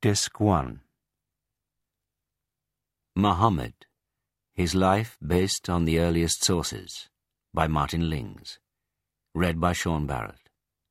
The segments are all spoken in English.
Disc 1. Muhammad, His Life Based on the Earliest Sources, by Martin Lings. Read by Sean Barrett.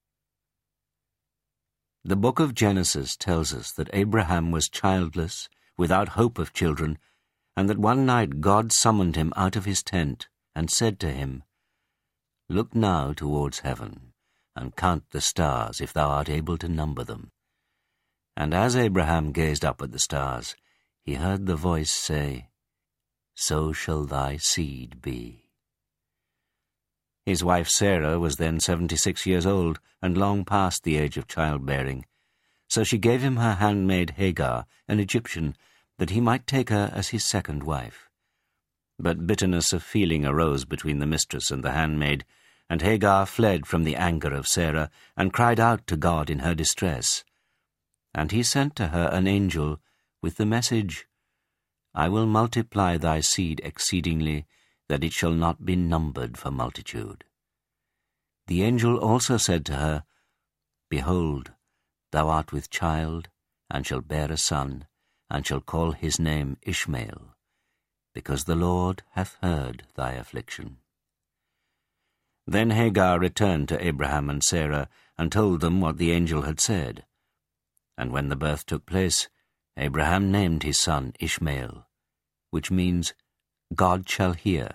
The book of Genesis tells us that Abraham was childless, without hope of children, and that one night God summoned him out of his tent and said to him, "Look now towards heaven, and count the stars if thou art able to number them." And as Abraham gazed up at the stars, he heard the voice say, "So shall thy seed be." His wife Sarah was then 76 years old and long past the age of childbearing, so she gave him her handmaid Hagar, an Egyptian, that he might take her as his second wife. But bitterness of feeling arose between the mistress and the handmaid, and Hagar fled from the anger of Sarah and cried out to God in her distress. And he sent to her an angel with the message, "I will multiply thy seed exceedingly, that it shall not be numbered for multitude." The angel also said to her, "Behold, thou art with child, and shalt bear a son, and shall call his name Ishmael, because the Lord hath heard thy affliction." Then Hagar returned to Abraham and Sarah, and told them what the angel had said. And when the birth took place, Abraham named his son Ishmael, which means, "God shall hear."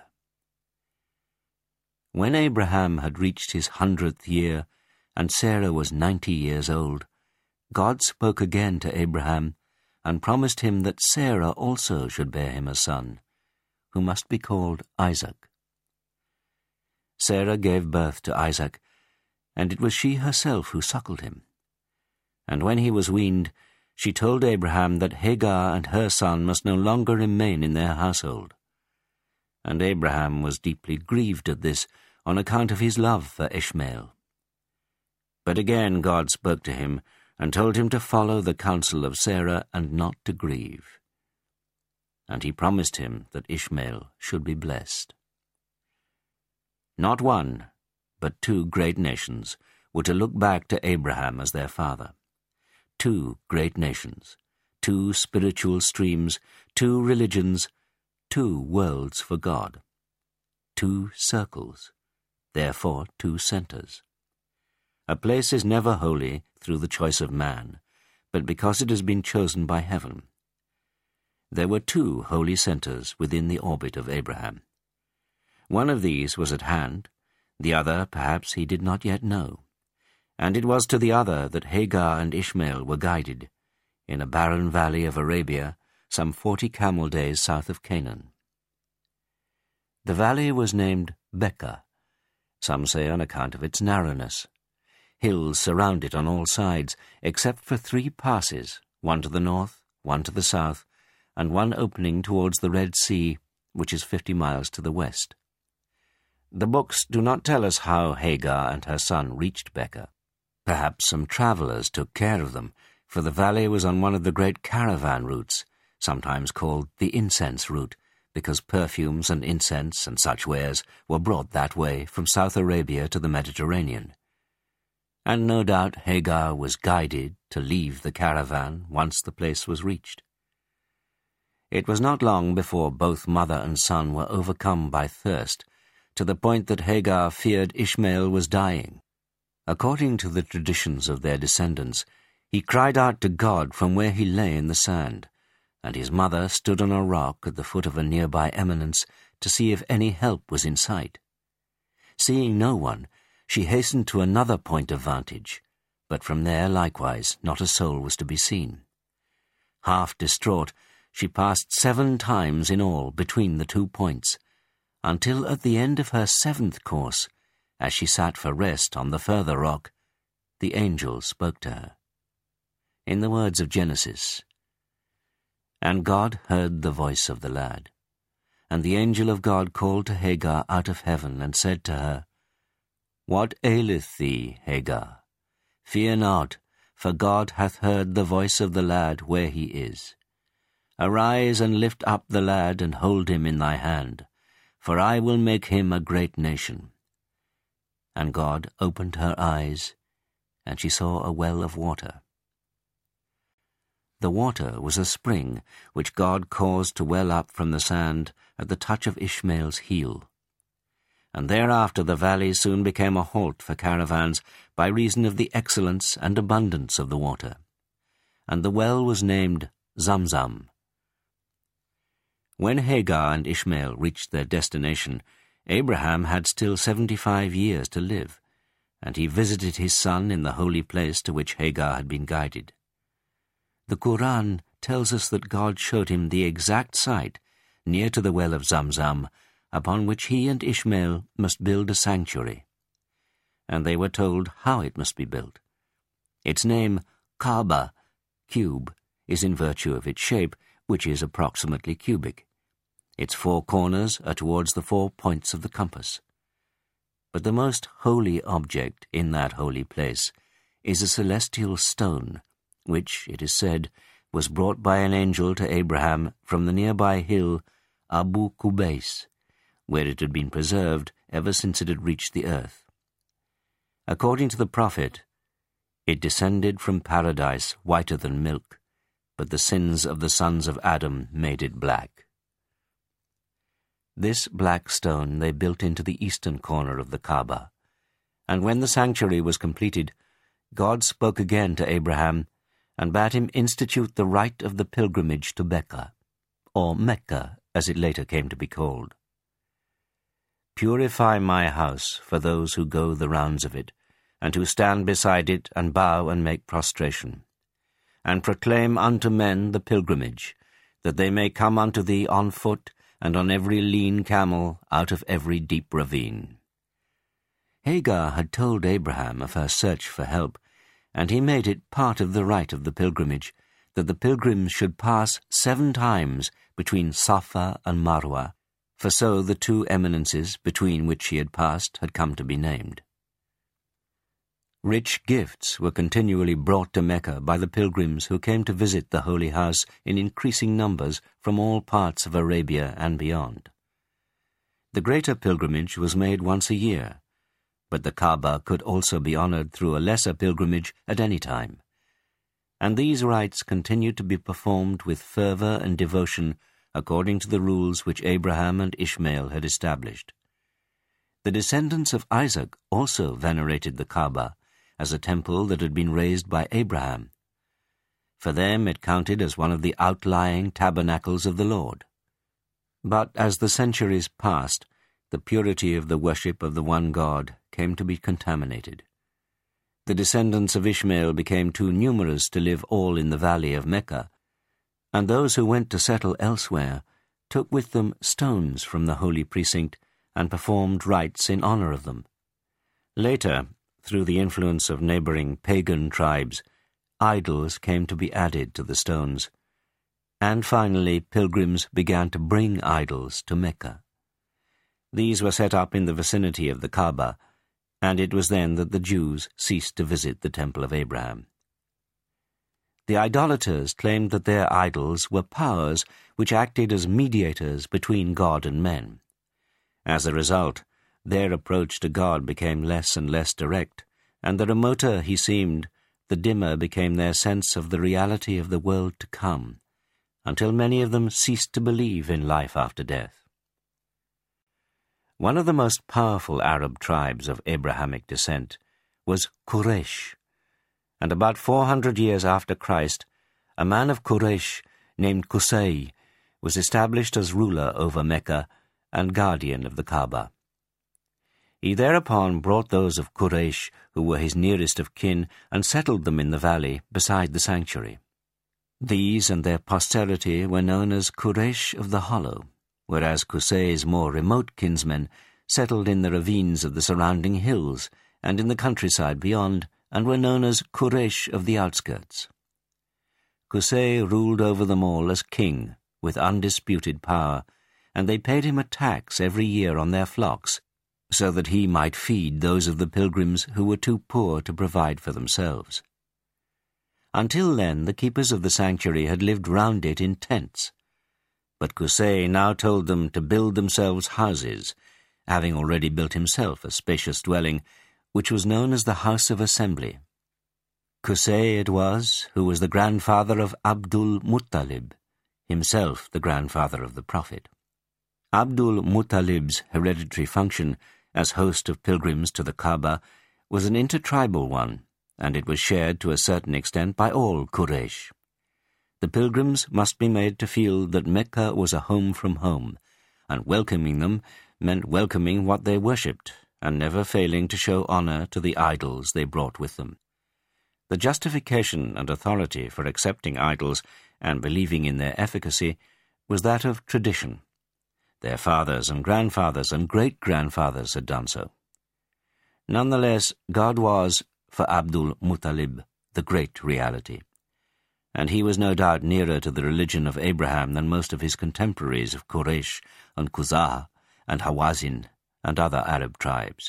When Abraham had reached his 100th year, and Sarah was 90 years old, God spoke again to Abraham, and promised him that Sarah also should bear him a son, who must be called Isaac. Sarah gave birth to Isaac, and it was she herself who suckled him. And when he was weaned, she told Abraham that Hagar and her son must no longer remain in their household. And Abraham was deeply grieved at this on account of his love for Ishmael. But again God spoke to him and told him to follow the counsel of Sarah and not to grieve. And he promised him that Ishmael should be blessed. Not one, but two great nations were to look back to Abraham as their father. Two great nations, two spiritual streams, two religions, two worlds for God. Two circles, therefore two centers. A place is never holy through the choice of man, but because it has been chosen by heaven. There were two holy centers within the orbit of Abraham. One of these was at hand, the other perhaps he did not yet know. And it was to the other that Hagar and Ishmael were guided, in a barren valley of Arabia, some 40 camel days south of Canaan. The valley was named Becca, some say on account of its narrowness. Hills surround it on all sides, except for 3 passes, one to the north, one to the south, and one opening towards the Red Sea, which is 50 miles to the west. The books do not tell us how Hagar and her son reached Becca. Perhaps some travellers took care of them, for the valley was on one of the great caravan routes, sometimes called the incense route, because perfumes and incense and such wares were brought that way from South Arabia to the Mediterranean. And no doubt Hagar was guided to leave the caravan once the place was reached. It was not long before both mother and son were overcome by thirst, to the point that Hagar feared Ishmael was dying. According to the traditions of their descendants, he cried out to God from where he lay in the sand, and his mother stood on a rock at the foot of a nearby eminence to see if any help was in sight. Seeing no one, she hastened to another point of vantage, but from there likewise not a soul was to be seen. Half distraught, she passed 7 times in all between the 2 points, until at the end of her 7th course, as she sat for rest on the further rock, the angel spoke to her. In the words of Genesis, "And God heard the voice of the lad. And the angel of God called to Hagar out of heaven, and said to her, What aileth thee, Hagar? Fear not, for God hath heard the voice of the lad where he is. Arise and lift up the lad, and hold him in thy hand, for I will make him a great nation. And God opened her eyes, and she saw a well of water. The water was a spring which God caused to well up from the sand at the touch of Ishmael's heel. And thereafter the valley soon became a halt for caravans by reason of the excellence and abundance of the water. And the well was named Zamzam. When Hagar and Ishmael reached their destination, Abraham had still 75 years to live, and he visited his son in the holy place to which Hagar had been guided. The Quran tells us that God showed him the exact site, near to the well of Zamzam, upon which he and Ishmael must build a sanctuary. And they were told how it must be built. Its name, Kaaba, cube, is in virtue of its shape, which is approximately cubic. Its 4 corners are towards the 4 points of the compass. But the most holy object in that holy place is a celestial stone, which, it is said, was brought by an angel to Abraham from the nearby hill Abu Qubais, where it had been preserved ever since it had reached the earth. According to the prophet, it descended from paradise whiter than milk, but the sins of the sons of Adam made it black. This black stone they built into the eastern corner of the Kaaba, and when the sanctuary was completed, God spoke again to Abraham and bade him institute the rite of the pilgrimage to Mecca, or Mecca as it later came to be called. Purify my house for those who go the rounds of it, and who stand beside it and bow and make prostration, and proclaim unto men the pilgrimage, that they may come unto thee on foot and on every lean camel out of every deep ravine. Hagar had told Abraham of her search for help, and he made it part of the rite of the pilgrimage that the pilgrims should pass 7 times between Safa and Marwa, for so the 2 eminences between which she had passed had come to be named. Rich gifts were continually brought to Mecca by the pilgrims who came to visit the holy house in increasing numbers from all parts of Arabia and beyond. The greater pilgrimage was made once a year, but the Kaaba could also be honored through a lesser pilgrimage at any time. And these rites continued to be performed with fervor and devotion according to the rules which Abraham and Ishmael had established. The descendants of Isaac also venerated the Kaaba as a temple that had been raised by Abraham. For them it counted as one of the outlying tabernacles of the Lord. But as the centuries passed, the purity of the worship of the one God came to be contaminated. The descendants of Ishmael became too numerous to live all in the valley of Mecca, and those who went to settle elsewhere took with them stones from the holy precinct and performed rites in honor of them. Later, through the influence of neighboring pagan tribes, idols came to be added to the stones, and finally pilgrims began to bring idols to Mecca. These were set up in the vicinity of the Kaaba, and it was then that the Jews ceased to visit the Temple of Abraham. The idolaters claimed that their idols were powers which acted as mediators between God and men. As a result, their approach to God became less and less direct, and the remoter he seemed, the dimmer became their sense of the reality of the world to come, until many of them ceased to believe in life after death. One of the most powerful Arab tribes of Abrahamic descent was Quraysh, and about 400 years after Christ, a man of Quraysh named Qusay was established as ruler over Mecca and guardian of the Kaaba. He thereupon brought those of Quraysh who were his nearest of kin and settled them in the valley beside the sanctuary. These and their posterity were known as Quraysh of the Hollow, whereas Qusay's more remote kinsmen settled in the ravines of the surrounding hills and in the countryside beyond, and were known as Quraysh of the outskirts. Qusay ruled over them all as king, with undisputed power, and they paid him a tax every year on their flocks, so that he might feed those of the pilgrims who were too poor to provide for themselves. Until then, the keepers of the sanctuary had lived round it in tents, but Qusay now told them to build themselves houses, having already built himself a spacious dwelling, which was known as the House of Assembly. Qusay it was who was the grandfather of Abdul Muttalib, himself the grandfather of the Prophet. Abdul Muttalib's hereditary function as host of pilgrims to the Kaaba was an intertribal one, and it was shared to a certain extent by all Quraysh. The pilgrims must be made to feel that Mecca was a home from home, and welcoming them meant welcoming what they worshipped, and never failing to show honor to the idols they brought with them. The justification and authority for accepting idols and believing in their efficacy was that of tradition. Their fathers and grandfathers and great-grandfathers had done so. Nonetheless, God was, for Abdul Muttalib, the great reality, and he was no doubt nearer to the religion of Abraham than most of his contemporaries of Quraysh and Khuzah and Hawazin and other Arab tribes.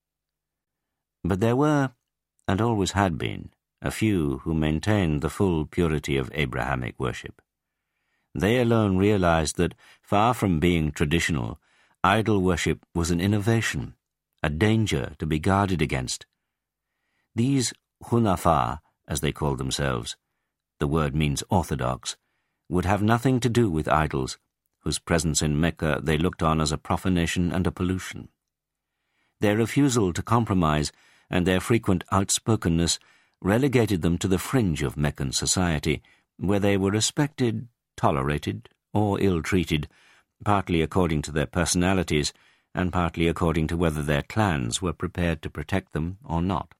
But there were, and always had been, a few who maintained the full purity of Abrahamic worship. They alone realized that, far from being traditional, idol worship was an innovation, a danger to be guarded against. These Hunafa, as they called themselves, the word means orthodox, would have nothing to do with idols, whose presence in Mecca they looked on as a profanation and a pollution. Their refusal to compromise and their frequent outspokenness relegated them to the fringe of Meccan society, where they were respected, tolerated, or ill-treated, partly according to their personalities and partly according to whether their clans were prepared to protect them or not.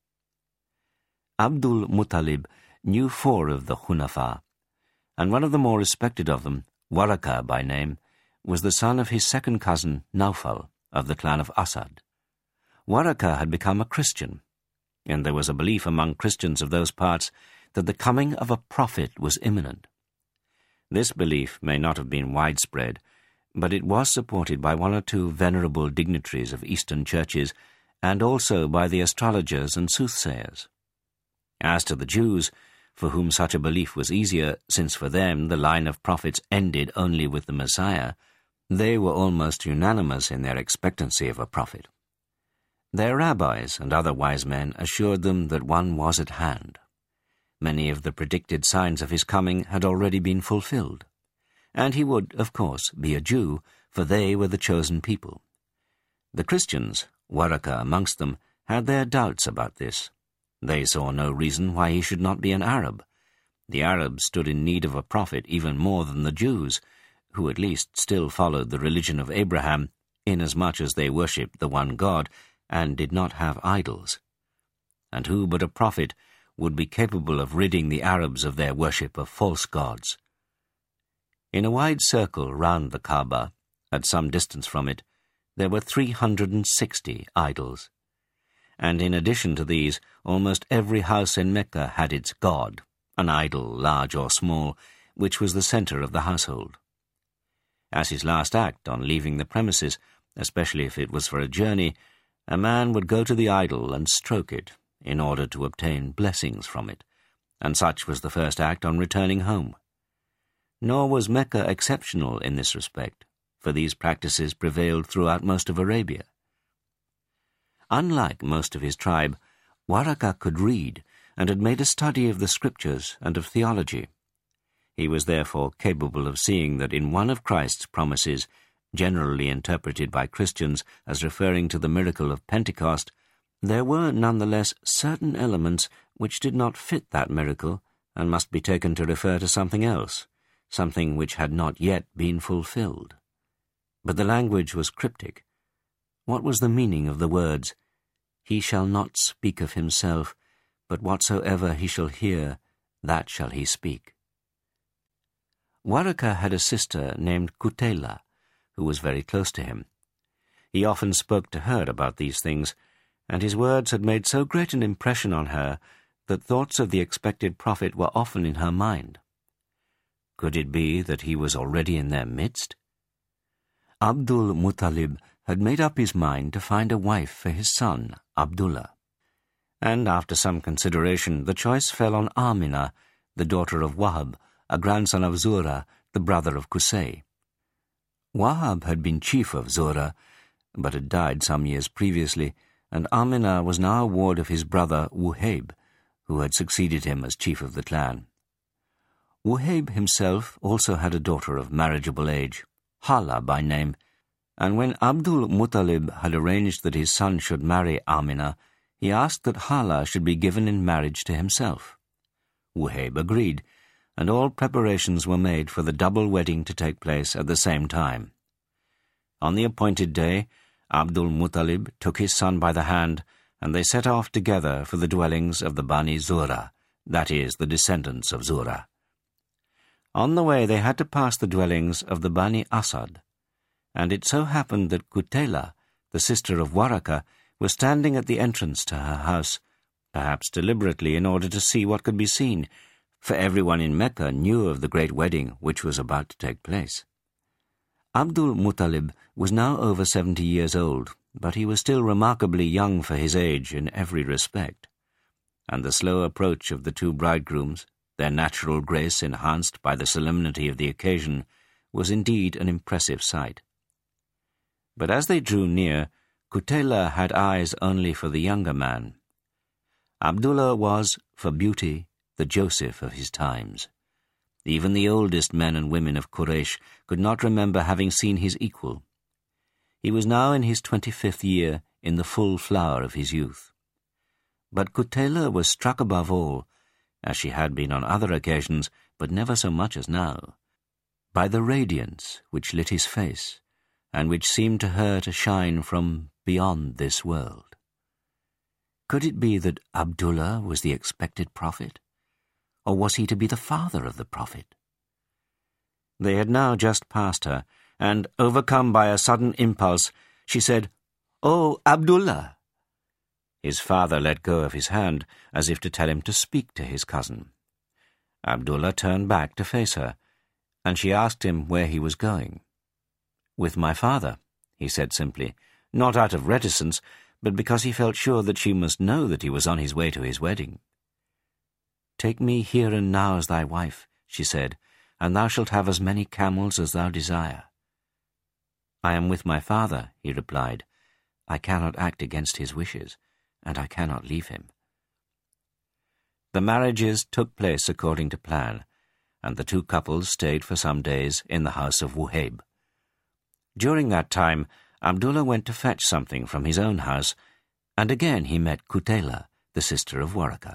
Abdul Muttalib knew 4 of the Hunafa, and one of the more respected of them, Waraka by name, was the son of his second cousin Naufal of the clan of Asad. Waraka had become a Christian, and there was a belief among Christians of those parts that the coming of a prophet was imminent. This belief may not have been widespread, but it was supported by 1 or 2 venerable dignitaries of Eastern churches and also by the astrologers and soothsayers. As to the Jews, for whom such a belief was easier, since for them the line of prophets ended only with the Messiah, they were almost unanimous in their expectancy of a prophet. Their rabbis and other wise men assured them that one was at hand. Many of the predicted signs of his coming had already been fulfilled, and he would, of course, be a Jew, for they were the chosen people. The Christians, Waraka amongst them, had their doubts about this. They saw no reason why he should not be an Arab. The Arabs stood in need of a prophet even more than the Jews, who at least still followed the religion of Abraham, inasmuch as they worshipped the one God and did not have idols. And who but a prophet would be capable of ridding the Arabs of their worship of false gods? In a wide circle round the Kaaba, at some distance from it, there were 360 idols. And in addition to these, almost every house in Mecca had its god, an idol, large or small, which was the center of the household. As his last act on leaving the premises, especially if it was for a journey, a man would go to the idol and stroke it in order to obtain blessings from it, and such was the first act on returning home. Nor was Mecca exceptional in this respect, for these practices prevailed throughout most of Arabia. Unlike most of his tribe, Waraka could read and had made a study of the scriptures and of theology. He was therefore capable of seeing that in one of Christ's promises, generally interpreted by Christians as referring to the miracle of Pentecost, there were nonetheless certain elements which did not fit that miracle and must be taken to refer to something else, something which had not yet been fulfilled. But the language was cryptic. What was the meaning of the words, "He shall not speak of himself, but whatsoever he shall hear, that shall he speak"? Waraka had a sister named Qutayla, who was very close to him. He often spoke to her about these things, and his words had made so great an impression on her that thoughts of the expected prophet were often in her mind. Could it be that he was already in their midst? Abdul Muttalib had made up his mind to find a wife for his son, Abdullah. And after some consideration, the choice fell on Amina, the daughter of Wahab, a grandson of Zura, the brother of Qusay. Wahab had been chief of Zura, but had died some years previously, and Amina was now a ward of his brother Wuhayb, who had succeeded him as chief of the clan. Wuhayb himself also had a daughter of marriageable age, Hala by name, and when Abdul Muttalib had arranged that his son should marry Amina, he asked that Hala should be given in marriage to himself. Wuhayb agreed, and all preparations were made for the double wedding to take place at the same time. On the appointed day, Abdul Muttalib took his son by the hand, and they set off together for the dwellings of the Bani Zura, that is, the descendants of Zura. On the way they had to pass the dwellings of the Bani Asad, and it so happened that Qutayla, the sister of Waraka, was standing at the entrance to her house, perhaps deliberately in order to see what could be seen, for everyone in Mecca knew of the great wedding which was about to take place. Abdul Muttalib was now over 70 years old, but he was still remarkably young for his age in every respect, and the slow approach of the two bridegrooms, their natural grace enhanced by the solemnity of the occasion, was indeed an impressive sight. But as they drew near, Qutayla had eyes only for the younger man. Abdullah was, for beauty, the Joseph of his times. Even the oldest men and women of Quraysh could not remember having seen his equal. He was now in his 25th year, in the full flower of his youth. But Qutayla was struck above all, as she had been on other occasions, but never so much as now, by the radiance which lit his face, and which seemed to her to shine from beyond this world. Could it be that Abdullah was the expected prophet? Or was he to be the father of the prophet? They had now just passed her, and, overcome by a sudden impulse, she said, "Oh, Abdullah!" His father let go of his hand, as if to tell him to speak to his cousin. Abdullah turned back to face her, and she asked him where he was going. "With my father," he said simply, not out of reticence, but because he felt sure that she must know that he was on his way to his wedding. "Take me here and now as thy wife," she said, "and thou shalt have as many camels as thou desire." "I am with my father," he replied. "I cannot act against his wishes, and I cannot leave him." The marriages took place according to plan, and the two couples stayed for some days in the house of Wuhayb. During that time, Abdullah went to fetch something from his own house, and again he met Qutayla, the sister of Waraka.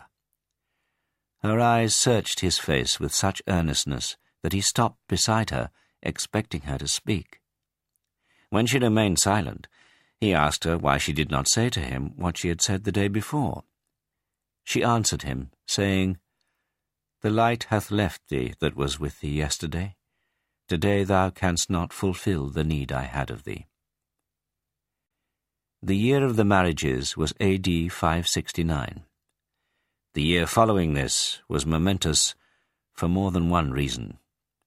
Her eyes searched his face with such earnestness that he stopped beside her, expecting her to speak. When she remained silent, he asked her why she did not say to him what she had said the day before. She answered him, saying, "The light hath left thee that was with thee yesterday. Today thou canst not fulfill the need I had of thee." The year of the marriages was AD 569. The year following this was momentous for more than one reason.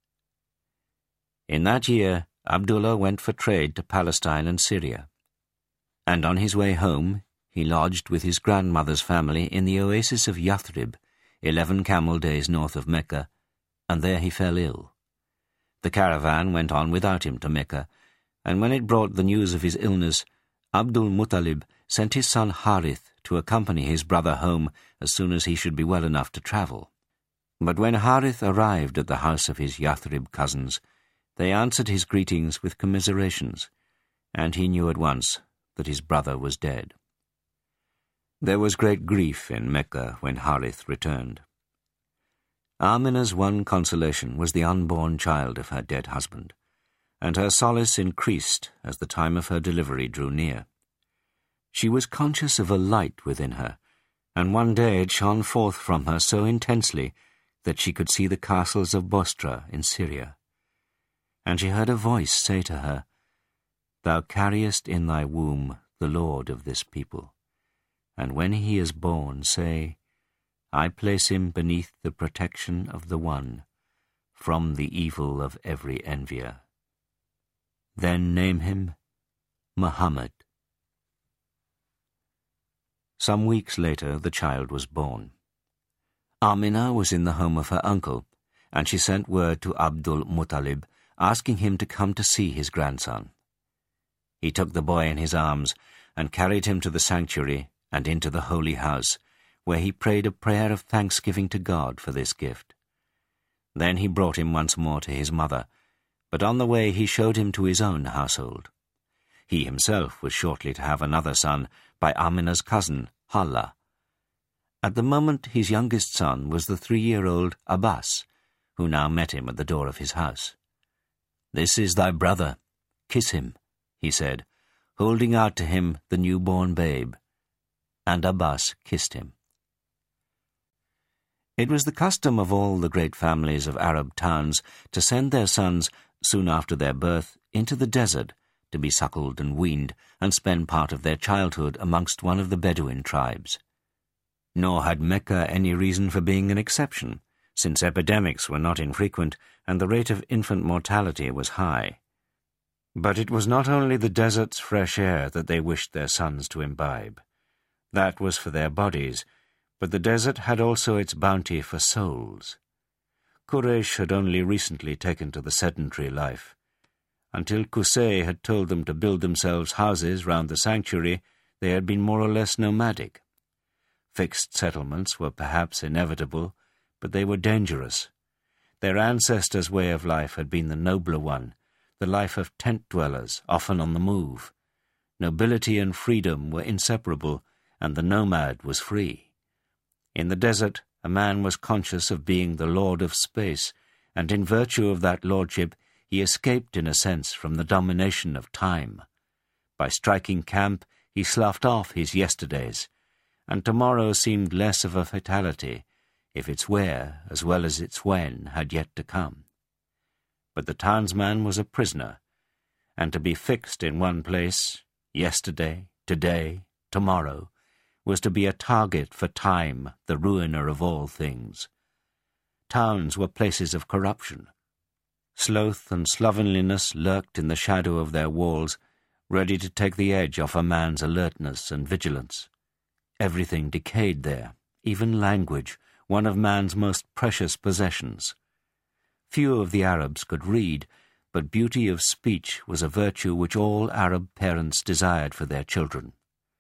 In that year, Abdullah went for trade to Palestine and Syria, and on his way home he lodged with his grandmother's family in the oasis of Yathrib, 11 camel days north of Mecca, and there he fell ill. The caravan went on without him to Mecca, and when it brought the news of his illness, Abdul Muttalib sent his son Harith to accompany his brother home as soon as he should be well enough to travel. But when Harith arrived at the house of his Yathrib cousins, they answered his greetings with commiserations, and he knew at once that his brother was dead. There was great grief in Mecca when Harith returned. Amina's one consolation was the unborn child of her dead husband, and her solace increased as the time of her delivery drew near. She was conscious of a light within her, and one day it shone forth from her so intensely that she could see the castles of Bostra in Syria. And she heard a voice say to her, "Thou carriest in thy womb the Lord of this people, and when he is born, say, I place him beneath the protection of the One, from the evil of every envier. Then name him Muhammad." Some weeks later, the child was born. Amina was in the home of her uncle, and she sent word to Abdul Muttalib, asking him to come to see his grandson. He took the boy in his arms and carried him to the sanctuary and into the holy house, where he prayed a prayer of thanksgiving to God for this gift. Then he brought him once more to his mother, but on the way he showed him to his own household. He himself was shortly to have another son by Amina's cousin, Hala. At the moment his youngest son was the 3-year-old Abbas, who now met him at the door of his house. "This is thy brother. Kiss him," he said, holding out to him the newborn babe. And Abbas kissed him. It was the custom of all the great families of Arab towns to send their sons, soon after their birth, into the desert to be suckled and weaned and spend part of their childhood amongst one of the Bedouin tribes. Nor had Mecca any reason for being an exception, since epidemics were not infrequent and the rate of infant mortality was high. But it was not only the desert's fresh air that they wished their sons to imbibe. That was for their bodies, but the desert had also its bounty for souls. Quraysh had only recently taken to the sedentary life. Until Qusay had told them to build themselves houses round the sanctuary, they had been more or less nomadic. Fixed settlements were perhaps inevitable, but they were dangerous. Their ancestors' way of life had been the nobler one, the life of tent-dwellers, often on the move. Nobility and freedom were inseparable, and the nomad was free. In the desert, a man was conscious of being the lord of space, and in virtue of that lordship he escaped in a sense from the domination of time. By striking camp, he sloughed off his yesterdays, and tomorrow seemed less of a fatality, if its where as well as its when had yet to come. But the townsman was a prisoner, and to be fixed in one place, yesterday, today, tomorrow, was to be a target for time, the ruiner of all things. Towns were places of corruption. Sloth and slovenliness lurked in the shadow of their walls, ready to take the edge off a man's alertness and vigilance. Everything decayed there, even language, one of man's most precious possessions. Few of the Arabs could read, but beauty of speech was a virtue which all Arab parents desired for their children.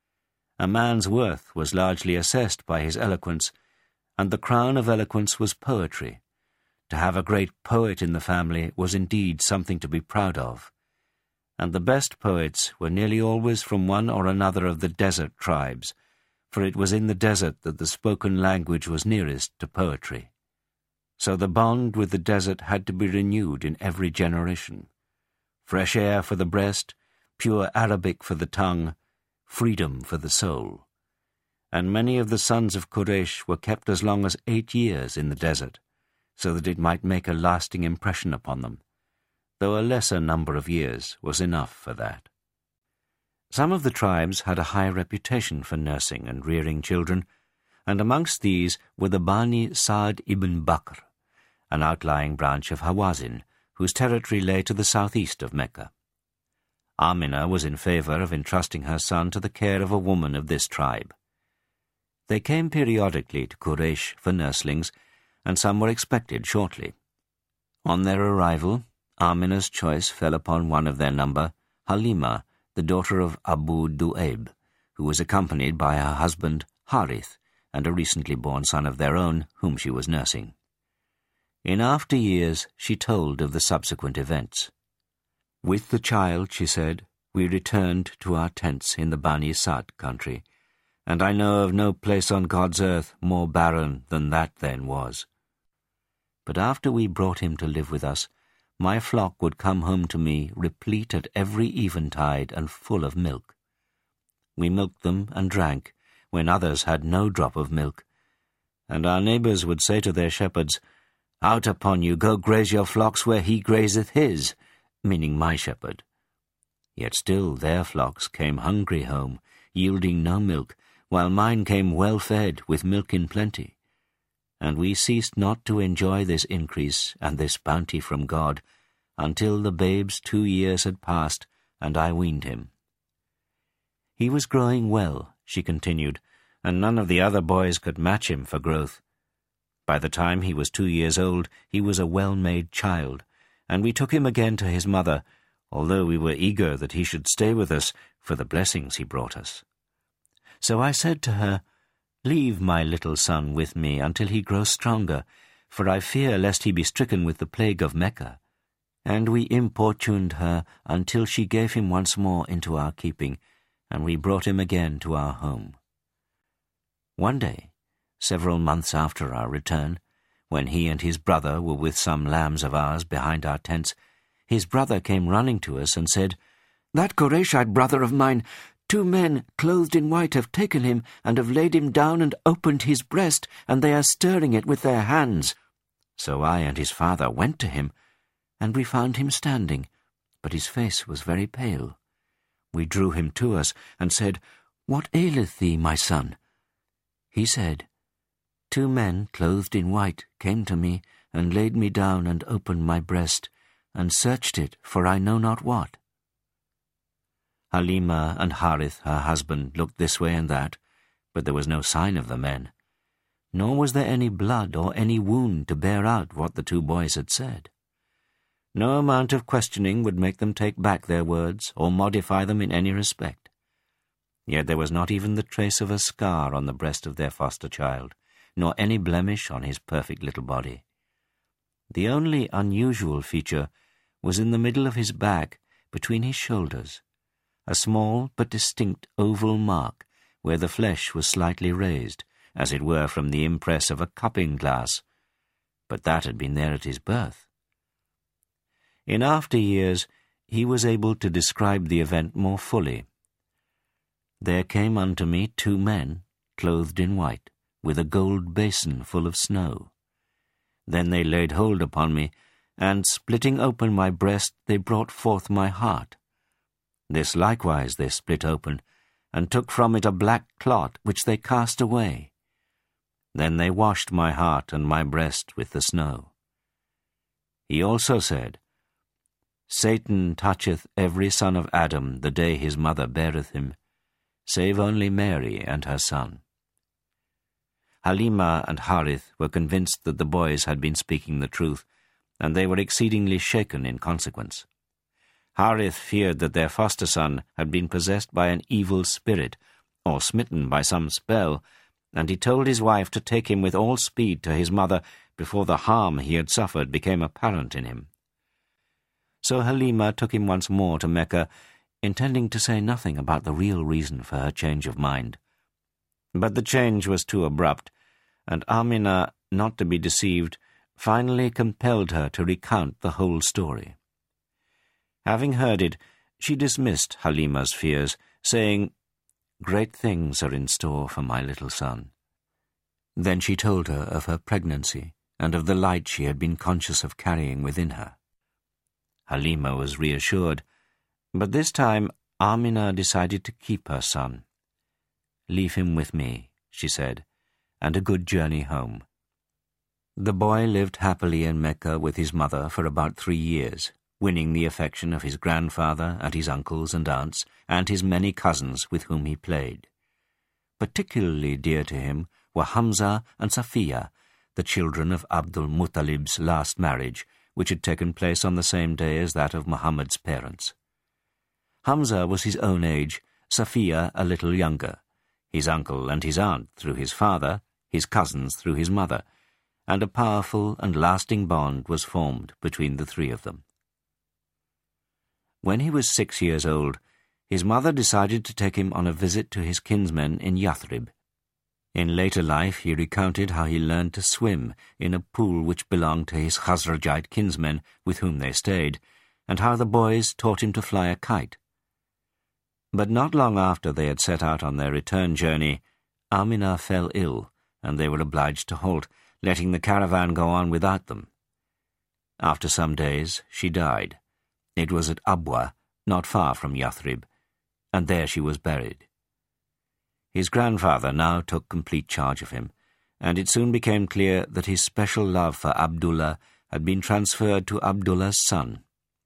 A man's worth was largely assessed by his eloquence, and the crown of eloquence was poetry. To have a great poet in the family was indeed something to be proud of, and the best poets were nearly always from one or another of the desert tribes, for it was in the desert that the spoken language was nearest to poetry. So the bond with the desert had to be renewed in every generation. Fresh air for the breast, pure Arabic for the tongue, freedom for the soul. And many of the sons of Quraysh were kept as long as 8 years in the desert, so that it might make a lasting impression upon them, though a lesser number of years was enough for that. Some of the tribes had a high reputation for nursing and rearing children, and amongst these were the Bani Sa'd ibn Bakr, an outlying branch of Hawazin, whose territory lay to the southeast of Mecca. Amina was in favor of entrusting her son to the care of a woman of this tribe. They came periodically to Quraysh for nurslings, and some were expected shortly. On their arrival, Amina's choice fell upon one of their number, Halima, the daughter of Abu Du'aib, who was accompanied by her husband Harith and a recently born son of their own, whom she was nursing. In after years she told of the subsequent events. "With the child," she said, "we returned to our tents in the Bani Sa'd country, and I know of no place on God's earth more barren than that then was. But after we brought him to live with us, my flock would come home to me replete at every eventide and full of milk. We milked them and drank, when others had no drop of milk. And our neighbours would say to their shepherds, 'Out upon you, go graze your flocks where he grazeth his,' meaning my shepherd. Yet still their flocks came hungry home, yielding no milk, while mine came well-fed, with milk in plenty. And we ceased not to enjoy this increase and this bounty from God, until the babe's 2 years had passed, and I weaned him. He was growing well," she continued, "and none of the other boys could match him for growth. By the time he was 2 years old, he was a well-made child, and we took him again to his mother, although we were eager that he should stay with us for the blessings he brought us. So I said to her, "Leave my little son with me until he grows stronger, for I fear lest he be stricken with the plague of Mecca." And we importuned her until she gave him once more into our keeping, and we brought him again to our home. One day, several months after our return, when he and his brother were with some lambs of ours behind our tents, his brother came running to us and said, "That Qurayshite brother of mine, 2 men clothed in white have taken him and have laid him down and opened his breast, and they are stirring it with their hands." So I and his father went to him, and we found him standing, but his face was very pale. We drew him to us and said, "What aileth thee, my son?" He said, "2 men clothed in white came to me and laid me down and opened my breast, and searched it for I know not what." Halima and Harith, her husband, looked this way and that, but there was no sign of the men, nor was there any blood or any wound to bear out what the 2 boys had said. No amount of questioning would make them take back their words or modify them in any respect. Yet there was not even the trace of a scar on the breast of their foster child, nor any blemish on his perfect little body. The only unusual feature was in the middle of his back, between his shoulders, a small but distinct oval mark where the flesh was slightly raised, as it were from the impress of a cupping glass, but that had been there at his birth. In after years, he was able to describe the event more fully. "There came unto me 2 men, clothed in white, with a gold basin full of snow. Then they laid hold upon me, and splitting open my breast, they brought forth my heart. This likewise they split open, and took from it a black clot, which they cast away. Then they washed my heart and my breast with the snow." He also said, "Satan toucheth every son of Adam the day his mother beareth him, save only Mary and her son." Halima and Harith were convinced that the boys had been speaking the truth, and they were exceedingly shaken in consequence. Harith feared that their foster son had been possessed by an evil spirit, or smitten by some spell, and he told his wife to take him with all speed to his mother before the harm he had suffered became apparent in him. So Halima took him once more to Mecca, intending to say nothing about the real reason for her change of mind. But the change was too abrupt, and Amina, not to be deceived, finally compelled her to recount the whole story. Having heard it, she dismissed Halima's fears, saying, "Great things are in store for my little son." Then she told her of her pregnancy and of the light she had been conscious of carrying within her. Halima was reassured, but this time Amina decided to keep her son. "Leave him with me," she said, "and a good journey home." The boy lived happily in Mecca with his mother for about 3 years, winning the affection of his grandfather and his uncles and aunts and his many cousins with whom he played. Particularly dear to him were Hamza and Safiya, the children of Abdul Muttalib's last marriage, which had taken place on the same day as that of Muhammad's parents. Hamza was his own age, Safiya a little younger, his uncle and his aunt through his father, his cousins through his mother, and a powerful and lasting bond was formed between the 3 of them. When he was 6 years old, his mother decided to take him on a visit to his kinsmen in Yathrib. In later life he recounted how he learned to swim in a pool which belonged to his Khazrajite kinsmen with whom they stayed, and how the boys taught him to fly a kite. But not long after they had set out on their return journey, Amina fell ill, and they were obliged to halt, letting the caravan go on without them. After some days she died. It was at Abwa, not far from Yathrib, and there she was buried. His grandfather now took complete charge of him, and it soon became clear that his special love for Abdullah had been transferred to Abdullah's son.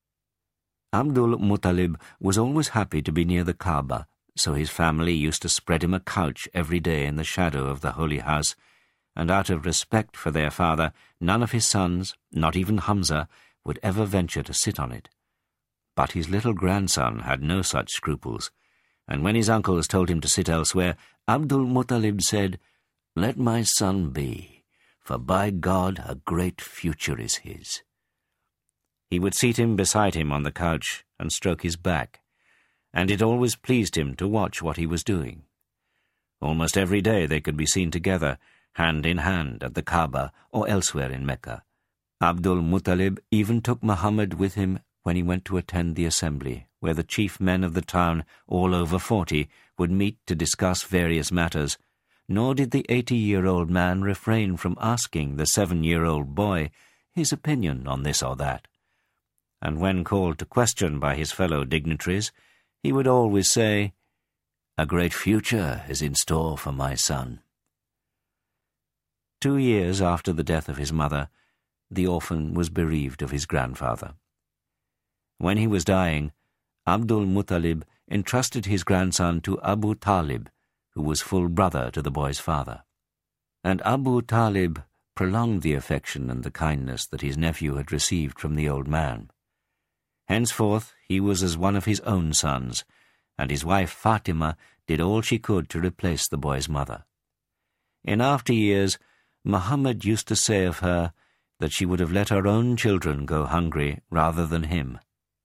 Abdul Muttalib was always happy to be near the Kaaba, so his family used to spread him a couch every day in the shadow of the holy house, and out of respect for their father, none of his sons, not even Hamza, would ever venture to sit on it. But his little grandson had no such scruples, and when his uncles told him to sit elsewhere, Abdul Muttalib said, Let my son be, for by God a great future is his." He would seat him beside him on the couch and stroke his back, and it always pleased him to watch what he was doing. Almost every day they could be seen together, hand in hand, at the Kaaba or elsewhere in Mecca. Abdul Muttalib even took Muhammad with him when he went to attend the assembly, where the chief men of the town, all over 40, would meet to discuss various matters, nor did the 80-year-old man refrain from asking the 7-year-old boy his opinion on this or that. And when called to question by his fellow dignitaries, he would always say, "A great future is in store for my son." 2 years after the death of his mother, the orphan was bereaved of his grandfather. When he was dying, Abdul Muttalib entrusted his grandson to Abu Talib, who was full brother to the boy's father. And Abu Talib prolonged the affection and the kindness that his nephew had received from the old man. Henceforth he was as one of his own sons, and his wife Fatima did all she could to replace the boy's mother. In after years, Muhammad used to say of her that she would have let her own children go hungry rather than him.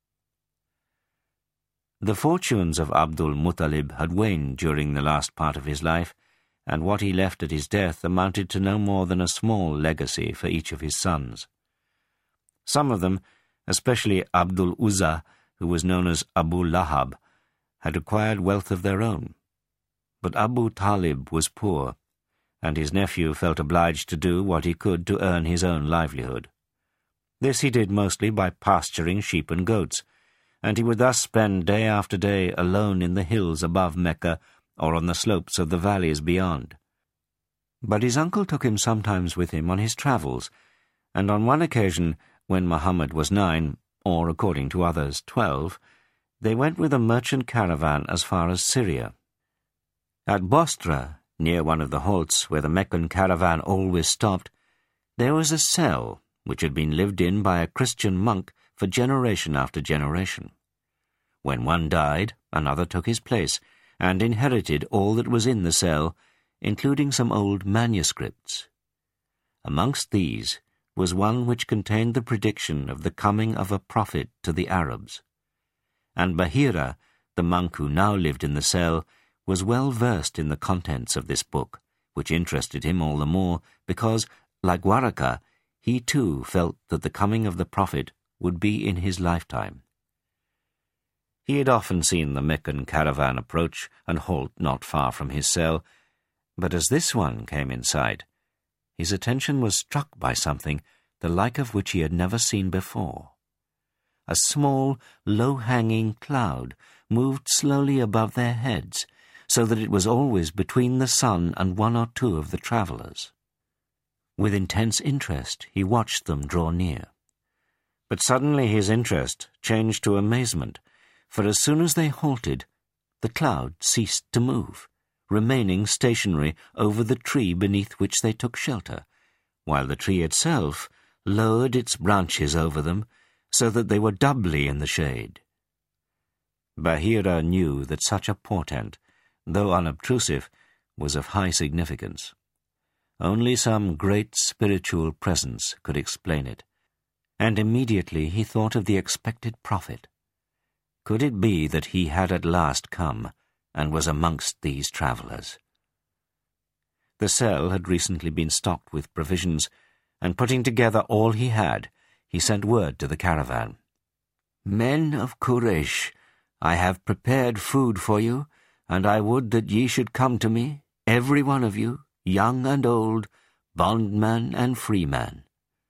The fortunes of Abdul Muttalib had waned during the last part of his life, and what he left at his death amounted to no more than a small legacy for each of his sons. Some of them, especially Abdul Uzza, who was known as Abu Lahab, had acquired wealth of their own. But Abu Talib was poor, and his nephew felt obliged to do what he could to earn his own livelihood. This he did mostly by pasturing sheep and goats, and he would thus spend day after day alone in the hills above Mecca or on the slopes of the valleys beyond. But his uncle took him sometimes with him on his travels, and on one occasion, when Muhammad was 9, or according to others 12, they went with a merchant caravan as far as Syria. At Bostra, near one of the halts where the Meccan caravan always stopped, there was a cell which had been lived in by a Christian monk for generation after generation. When one died, another took his place, and inherited all that was in the cell, including some old manuscripts. Amongst these was one which contained the prediction of the coming of a prophet to the Arabs. And Bahira, the monk who now lived in the cell, was well versed in the contents of this book, which interested him all the more because, like Waraka, he too felt that the coming of the prophet would be in his lifetime. He had often seen the Meccan caravan approach and halt not far from his cell, but as this one came in sight, his attention was struck by something the like of which he had never seen before. A small, low-hanging cloud moved slowly above their heads, so that it was always between the sun and one or two of the travellers. With intense interest he watched them draw near. But suddenly his interest changed to amazement, for as soon as they halted, the cloud ceased to move, remaining stationary over the tree beneath which they took shelter, while the tree itself lowered its branches over them so that they were doubly in the shade. Bahira knew that such a portent, though unobtrusive, was of high significance. Only some great spiritual presence could explain it, and immediately he thought of the expected prophet. Could it be that he had at last come and was amongst these travellers? The cell had recently been stocked with provisions, and putting together all he had, he sent word to the caravan. "Men of Quraysh, I have prepared food for you, and I would that ye should come to me, every one of you, young and old, bondman and freeman."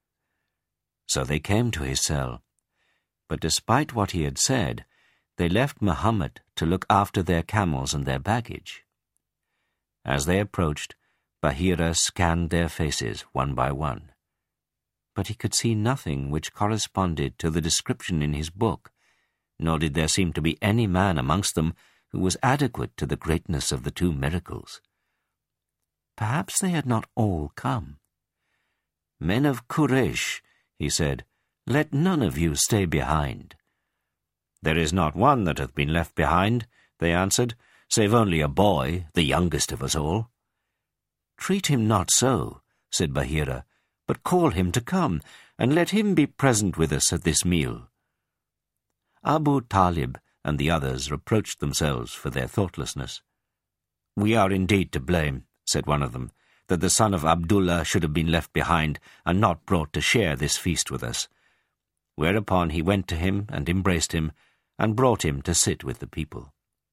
So they came to his cell, but despite what he had said, they left Muhammad to look after their camels and their baggage. As they approached, Bahira scanned their faces one by one, but he could see nothing which corresponded to the description in his book, nor did there seem to be any man amongst them who was adequate to the greatness of the two miracles. Perhaps they had not all come. "Men of Quraysh," he said, "let none of you stay behind." "There is not one that hath been left behind," they answered, "save only a boy, the youngest of us all." "Treat him not so," said Bahira, "but call him to come, and let him be present with us at this meal." Abu Talib and the others reproached themselves for their thoughtlessness. "We are indeed to blame," said one of them, "that the son of Abdullah should have been left behind and not brought to share this feast with us." Whereupon he went to him and embraced him, and brought him to sit with the people.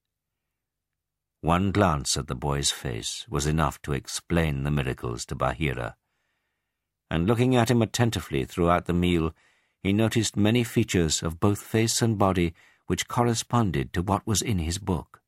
One glance at the boy's face was enough to explain the miracles to Bahira, and looking at him attentively throughout the meal, he noticed many features of both face and body which corresponded to what was in his book.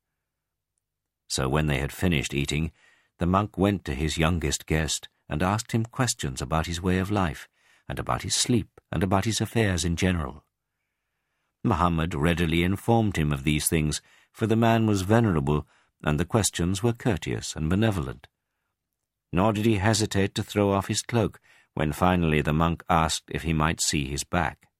So when they had finished eating, the monk went to his youngest guest and asked him questions about his way of life, and about his sleep, and about his affairs in general. Muhammad readily informed him of these things, for the man was venerable, and the questions were courteous and benevolent. Nor did he hesitate to throw off his cloak when finally the monk asked if he might see his back.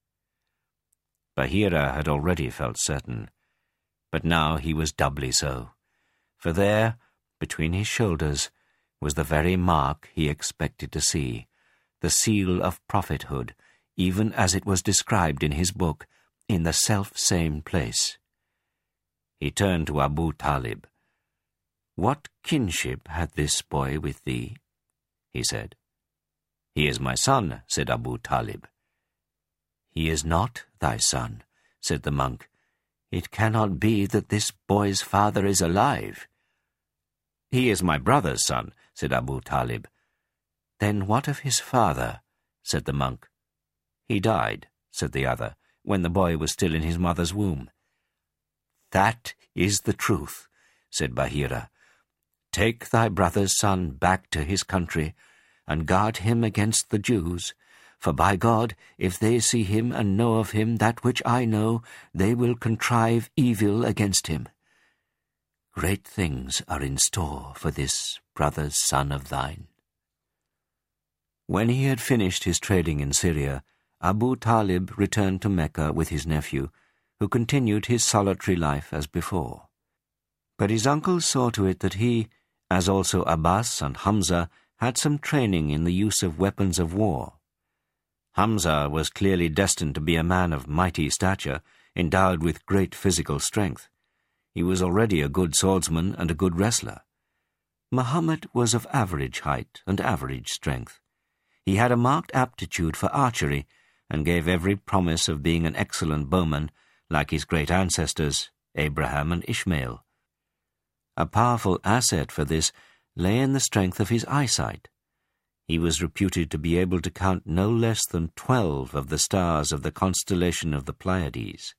Bahira had already felt certain, but now he was doubly so, for there, between his shoulders, was the very mark he expected to see, the seal of prophethood, even as it was described in his book, in the self-same place. He turned to Abu Talib. "What kinship had this boy with thee?" he said. "He is my son," said Abu Talib. "He is not thy son," said the monk. "It cannot be that this boy's father is alive." "He is my brother's son," said Abu Talib. "Then what of his father?" said the monk. "He died," said the other, "when the boy was still in his mother's womb." "That is the truth," said Bahira. "Take thy brother's son back to his country, and guard him against the Jews, for by God, if they see him and know of him that which I know, they will contrive evil against him. Great things are in store for this brother's son of thine." When he had finished his trading in Syria, Abu Talib returned to Mecca with his nephew, who continued his solitary life as before. But his uncle saw to it that he, as also Abbas and Hamza, had some training in the use of weapons of war. Hamza was clearly destined to be a man of mighty stature, endowed with great physical strength. He was already a good swordsman and a good wrestler. Muhammad was of average height and average strength. He had a marked aptitude for archery, and gave every promise of being an excellent bowman, like his great ancestors, Abraham and Ishmael. A powerful asset for this lay in the strength of his eyesight. He was reputed to be able to count no less than 12 of the stars of the constellation of the Pleiades.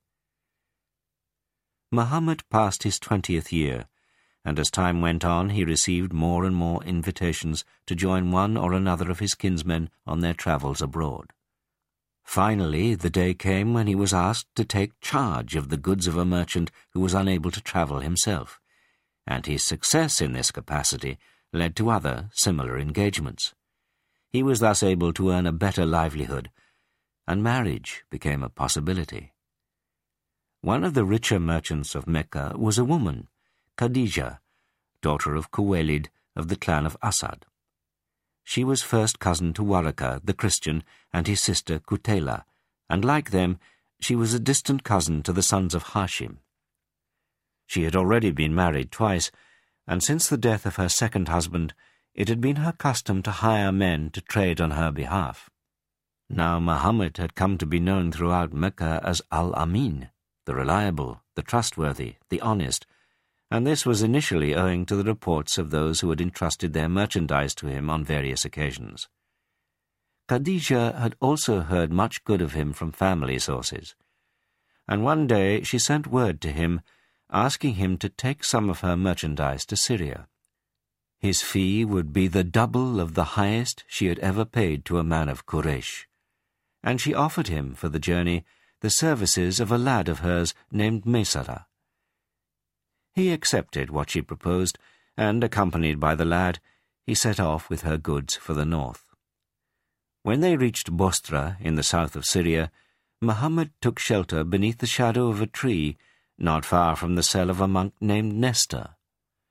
Muhammad passed his 20th year, and as time went on he received more and more invitations to join one or another of his kinsmen on their travels abroad. Finally, the day came when he was asked to take charge of the goods of a merchant who was unable to travel himself, and his success in this capacity led to other similar engagements. He was thus able to earn a better livelihood, and marriage became a possibility. One of the richer merchants of Mecca was a woman, Khadija, daughter of Khuwaylid of the clan of Asad. She was first cousin to Waraka, the Christian, and his sister Kutayla, and like them, she was a distant cousin to the sons of Hashim. She had already been married twice, and since the death of her second husband, it had been her custom to hire men to trade on her behalf. Now Muhammad had come to be known throughout Mecca as Al-Amin, the reliable, the trustworthy, the honest, and this was initially owing to the reports of those who had entrusted their merchandise to him on various occasions. Khadija had also heard much good of him from family sources, and one day she sent word to him asking him to take some of her merchandise to Syria. His fee would be the double of the highest she had ever paid to a man of Quraysh, and she offered him for the journey the services of a lad of hers named Maysara. He accepted what she proposed, and, accompanied by the lad, he set off with her goods for the north. When they reached Bostra in the south of Syria, Muhammad took shelter beneath the shadow of a tree not far from the cell of a monk named Nestor.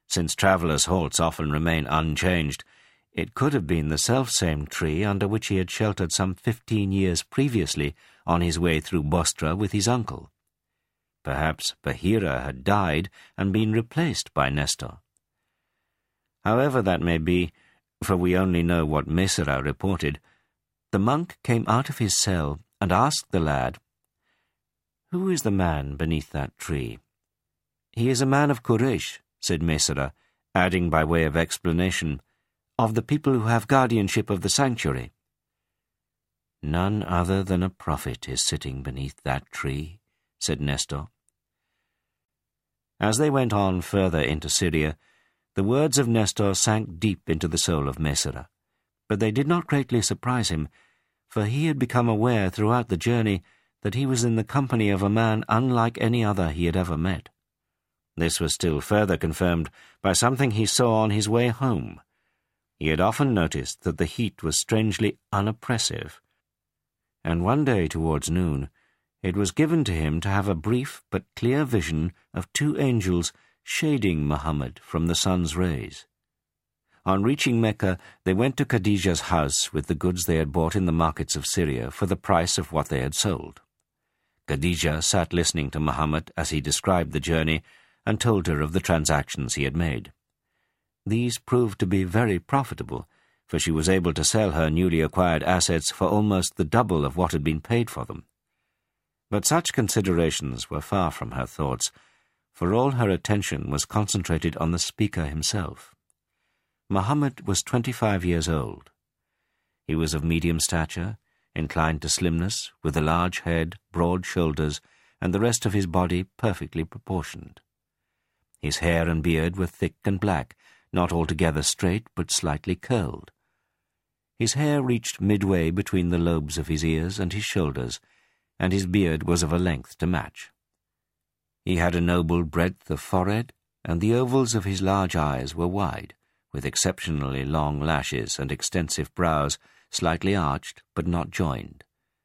Since travellers' halts often remain unchanged, it could have been the self-same tree under which he had sheltered some 15 years previously on his way through Bostra with his uncle. Perhaps Bahira had died and been replaced by Nestor. However that may be, for we only know what Mesera reported, the monk came out of his cell and asked the lad, "Who is the man beneath that tree?" "He is a man of Quraysh," said Mesera, adding by way of explanation, "of the people who have guardianship of the sanctuary." "None other than a prophet is sitting beneath that tree," said Nestor. As they went on further into Syria, the words of Nestor sank deep into the soul of Mesera, but they did not greatly surprise him, for he had become aware throughout the journey that he was in the company of a man unlike any other he had ever met. This was still further confirmed by something he saw on his way home. He had often noticed that the heat was strangely unoppressive, and one day towards noon it was given to him to have a brief but clear vision of 2 angels shading Muhammad from the sun's rays. On reaching Mecca, they went to Khadijah's house with the goods they had bought in the markets of Syria for the price of what they had sold. Khadijah sat listening to Muhammad as he described the journey and told her of the transactions he had made. These proved to be very profitable, for she was able to sell her newly acquired assets for almost the double of what had been paid for them. But such considerations were far from her thoughts, for all her attention was concentrated on the speaker himself. Muhammad was 25 years old. He was of medium stature, inclined to slimness, with a large head, broad shoulders, and the rest of his body perfectly proportioned. His hair and beard were thick and black, not altogether straight, but slightly curled. His hair reached midway between the lobes of his ears and his shoulders, and his beard was of a length to match. He had a noble breadth of forehead, and the ovals of his large eyes were wide, with exceptionally long lashes and extensive brows, slightly arched but not joined.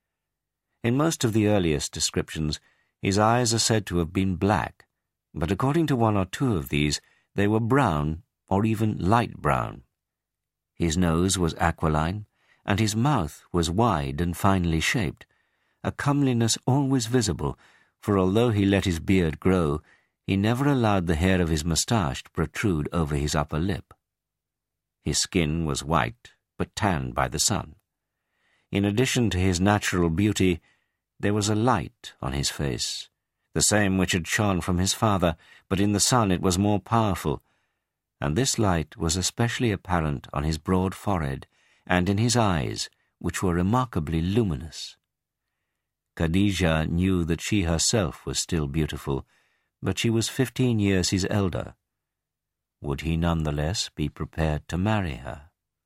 In most of the earliest descriptions, his eyes are said to have been black, but according to 1 or 2 of these, they were brown or even light brown. His nose was aquiline, and his mouth was wide and finely shaped, a comeliness always visible, for although he let his beard grow, he never allowed the hair of his moustache to protrude over his upper lip. His skin was white, but tanned by the sun. In addition to his natural beauty, there was a light on his face, the same which had shone from his father, but in the sun it was more powerful, and this light was especially apparent on his broad forehead and in his eyes, which were remarkably luminous. Khadijah knew that she herself was still beautiful, but she was 15 years his elder. Would he nonetheless be prepared to marry her?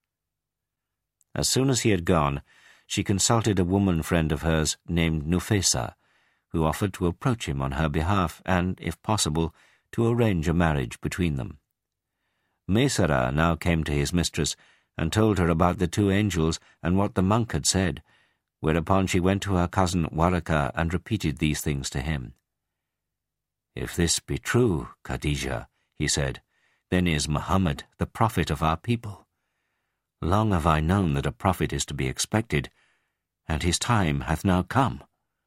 As soon as he had gone, she consulted a woman friend of hers named Nufesa, who offered to approach him on her behalf and, if possible, to arrange a marriage between them. Mesera now came to his mistress and told her about the 2 angels and what the monk had said, whereupon she went to her cousin Waraka and repeated these things to him. "If this be true, Khadijah," he said, "then is Muhammad the prophet of our people. Long have I known that a prophet is to be expected, and his time hath now come."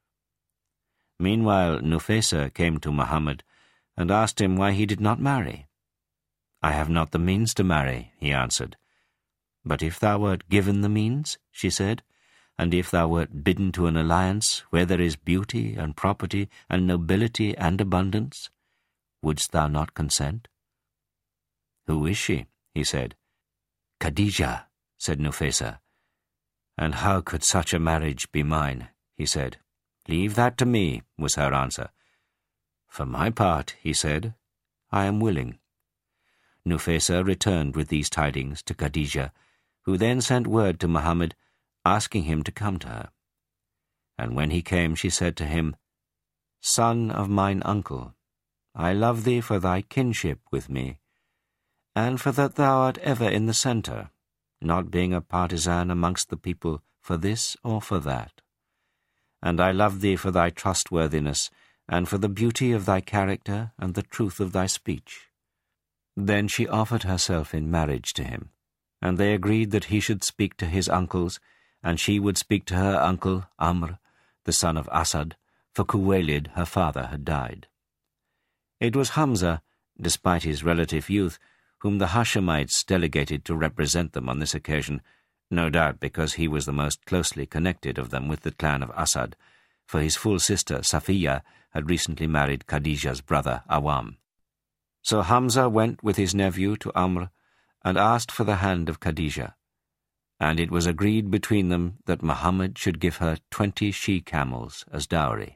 Meanwhile Nufesa came to Muhammad and asked him why he did not marry. "I have not the means to marry," he answered. "But if thou wert given the means," she said, "and if thou wert bidden to an alliance where there is beauty and property and nobility and abundance, wouldst thou not consent?" "Who is she?" he said. "Khadijah," said Nufesa. "And how could such a marriage be mine?" he said. "Leave that to me," was her answer. "For my part," he said, "I am willing." Nufesa returned with these tidings to Khadijah, who then sent word to Muhammad, asking him to come to her. And when he came, she said to him, "Son of mine uncle, I love thee for thy kinship with me, and for that thou art ever in the centre, not being a partisan amongst the people for this or for that. And I love thee for thy trustworthiness, and for the beauty of thy character and the truth of thy speech. Then she offered herself in marriage to him, and they agreed that he should speak to his uncles, and she would speak to her uncle Amr, the son of Asad, for Khuwaylid, her father, had died. It was Hamza, despite his relative youth, whom the Hashemites delegated to represent them on this occasion, no doubt because he was the most closely connected of them with the clan of Asad, for his full sister Safiya had recently married Khadija's brother Awam. So Hamza went with his nephew to Amr and asked for the hand of Khadija, and it was agreed between them that Muhammad should give her 20 she-camels as dowry.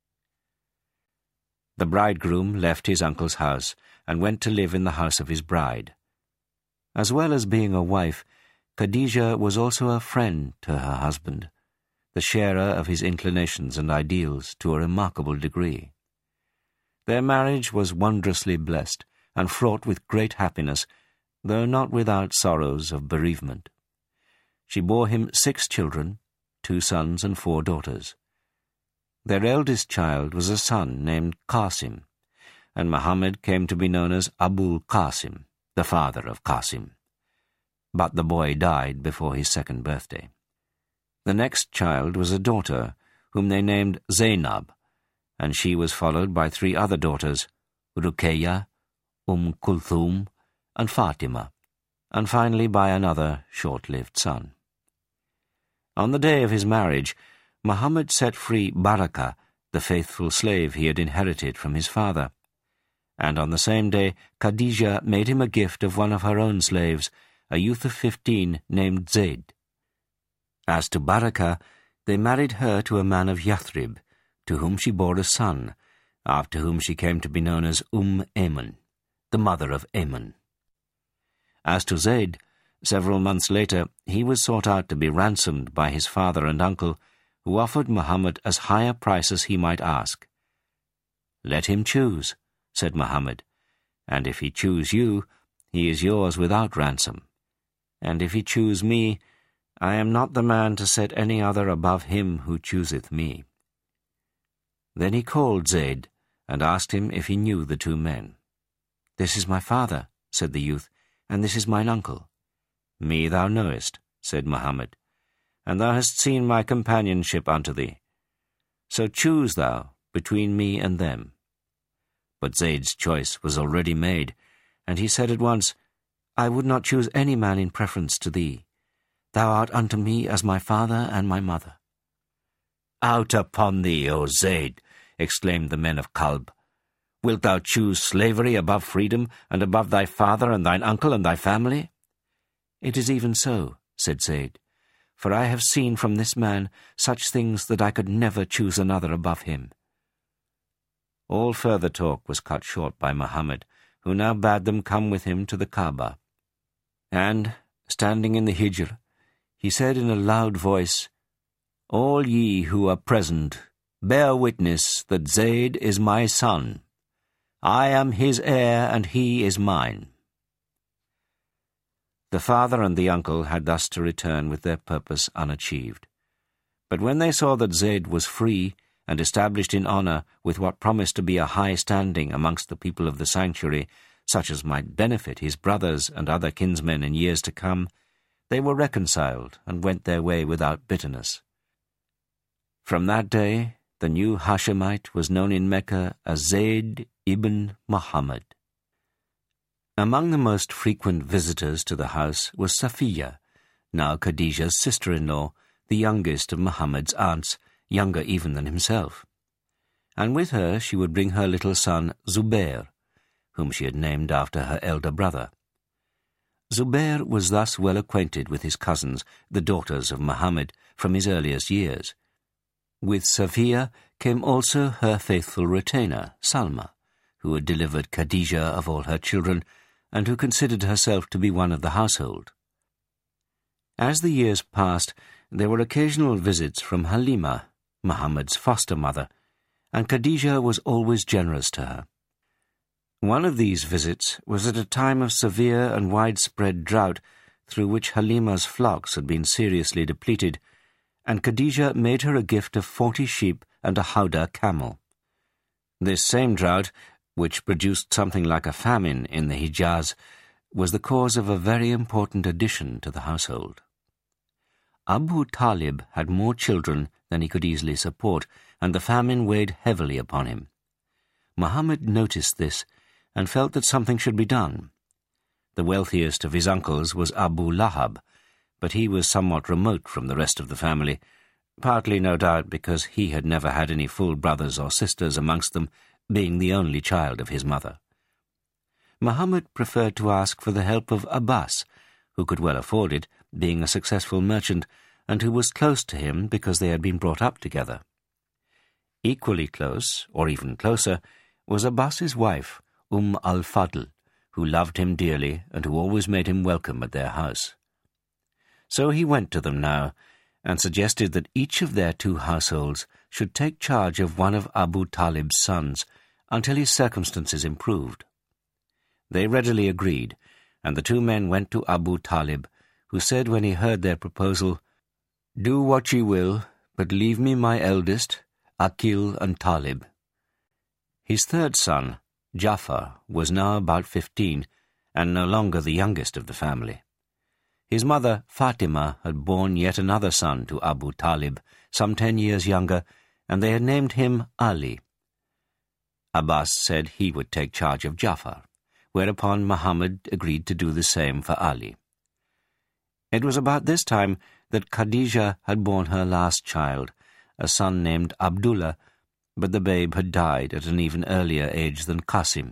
The bridegroom left his uncle's house and went to live in the house of his bride. As well as being a wife, Khadija was also a friend to her husband, the sharer of his inclinations and ideals to a remarkable degree. Their marriage was wondrously blessed and fraught with great happiness, though not without sorrows of bereavement. She bore him 6 children, 2 sons and 4 daughters. Their eldest child was a son named Qasim, and Muhammad came to be known as Abul Qasim, the father of Qasim. But the boy died before his 2nd birthday. The next child was a daughter, whom they named Zainab, and she was followed by 3 other daughters, Ruqayya, Kulthum, and Fatima, and finally by another short-lived son. On the day of his marriage, Muhammad set free Barakah, the faithful slave he had inherited from his father, and on the same day Khadija made him a gift of one of her own slaves, a youth of 15 named Zayd. As to Barakah, they married her to a man of Yathrib, to whom she bore a son, after whom she came to be known as Ayman, the mother of Ayman. As to Zayd, several months later he was sought out to be ransomed by his father and uncle, who offered Muhammad as high a price as he might ask. "Let him choose," said Muhammad, "and if he choose you, he is yours without ransom. And if he choose me, I am not the man to set any other above him who chooseth me." Then he called Zayd and asked him if he knew the 2 men. "This is my father," said the youth, "and this is mine uncle." "Me thou knowest," said Muhammad, "and thou hast seen my companionship unto thee. So choose thou between me and them." But Zayd's choice was already made, and he said at once, "I would not choose any man in preference to thee. Thou art unto me as my father and my mother." "Out upon thee, O Zayd!" exclaimed the men of Kalb. "Wilt thou choose slavery above freedom, and above thy father and thine uncle and thy family?" "It is even so," said Zayd, "for I have seen from this man such things that I could never choose another above him." All further talk was cut short by Muhammad, who now bade them come with him to the Kaaba. And, standing in the Hijr, he said in a loud voice, "All ye who are present, bear witness that Zayd is my son. I am his heir, and he is mine." The father and the uncle had thus to return with their purpose unachieved. But when they saw that Zayd was free and established in honor with what promised to be a high standing amongst the people of the sanctuary, such as might benefit his brothers and other kinsmen in years to come, they were reconciled and went their way without bitterness. From that day, the new Hashemite was known in Mecca as Zayd ibn Muhammad. Among the most frequent visitors to the house was Safiya, now Khadija's sister-in-law, the youngest of Muhammad's aunts, younger even than himself. And with her she would bring her little son Zubair, whom she had named after her elder brother. Zubair was thus well acquainted with his cousins, the daughters of Muhammad, from his earliest years. With Safiya came also her faithful retainer, Salma, who had delivered Khadija of all her children, and who considered herself to be one of the household. As the years passed, there were occasional visits from Halima, Muhammad's foster mother, and Khadija was always generous to her. One of these visits was at a time of severe and widespread drought, through which Halima's flocks had been seriously depleted, and Khadija made her a gift of 40 sheep and a howdah camel. This same drought, which produced something like a famine in the Hijaz, was the cause of a very important addition to the household. Abu Talib had more children than he could easily support, and the famine weighed heavily upon him. Muhammad noticed this and felt that something should be done. The wealthiest of his uncles was Abu Lahab, but he was somewhat remote from the rest of the family, partly, no doubt, because he had never had any full brothers or sisters amongst them, being the only child of his mother. Muhammad preferred to ask for the help of Abbas, who could well afford it, being a successful merchant, and who was close to him because they had been brought up together. Equally close, or even closer, was Abbas's wife, al-Fadl, who loved him dearly and who always made him welcome at their house. So he went to them now, and suggested that each of their 2 households should take charge of one of Abu Talib's sons until his circumstances improved. They readily agreed, and the 2 men went to Abu Talib, who said when he heard their proposal, "Do what ye will, but leave me my eldest, Aqil and Talib." His 3rd son, Jafar, was now about 15, and no longer the youngest of the family. His mother, Fatima, had borne yet another son to Abu Talib, some 10 years younger, and they had named him Ali. Abbas said he would take charge of Jafar, whereupon Muhammad agreed to do the same for Ali. It was about this time that Khadijah had borne her last child, a son named Abdullah, but the babe had died at an even earlier age than Qasim.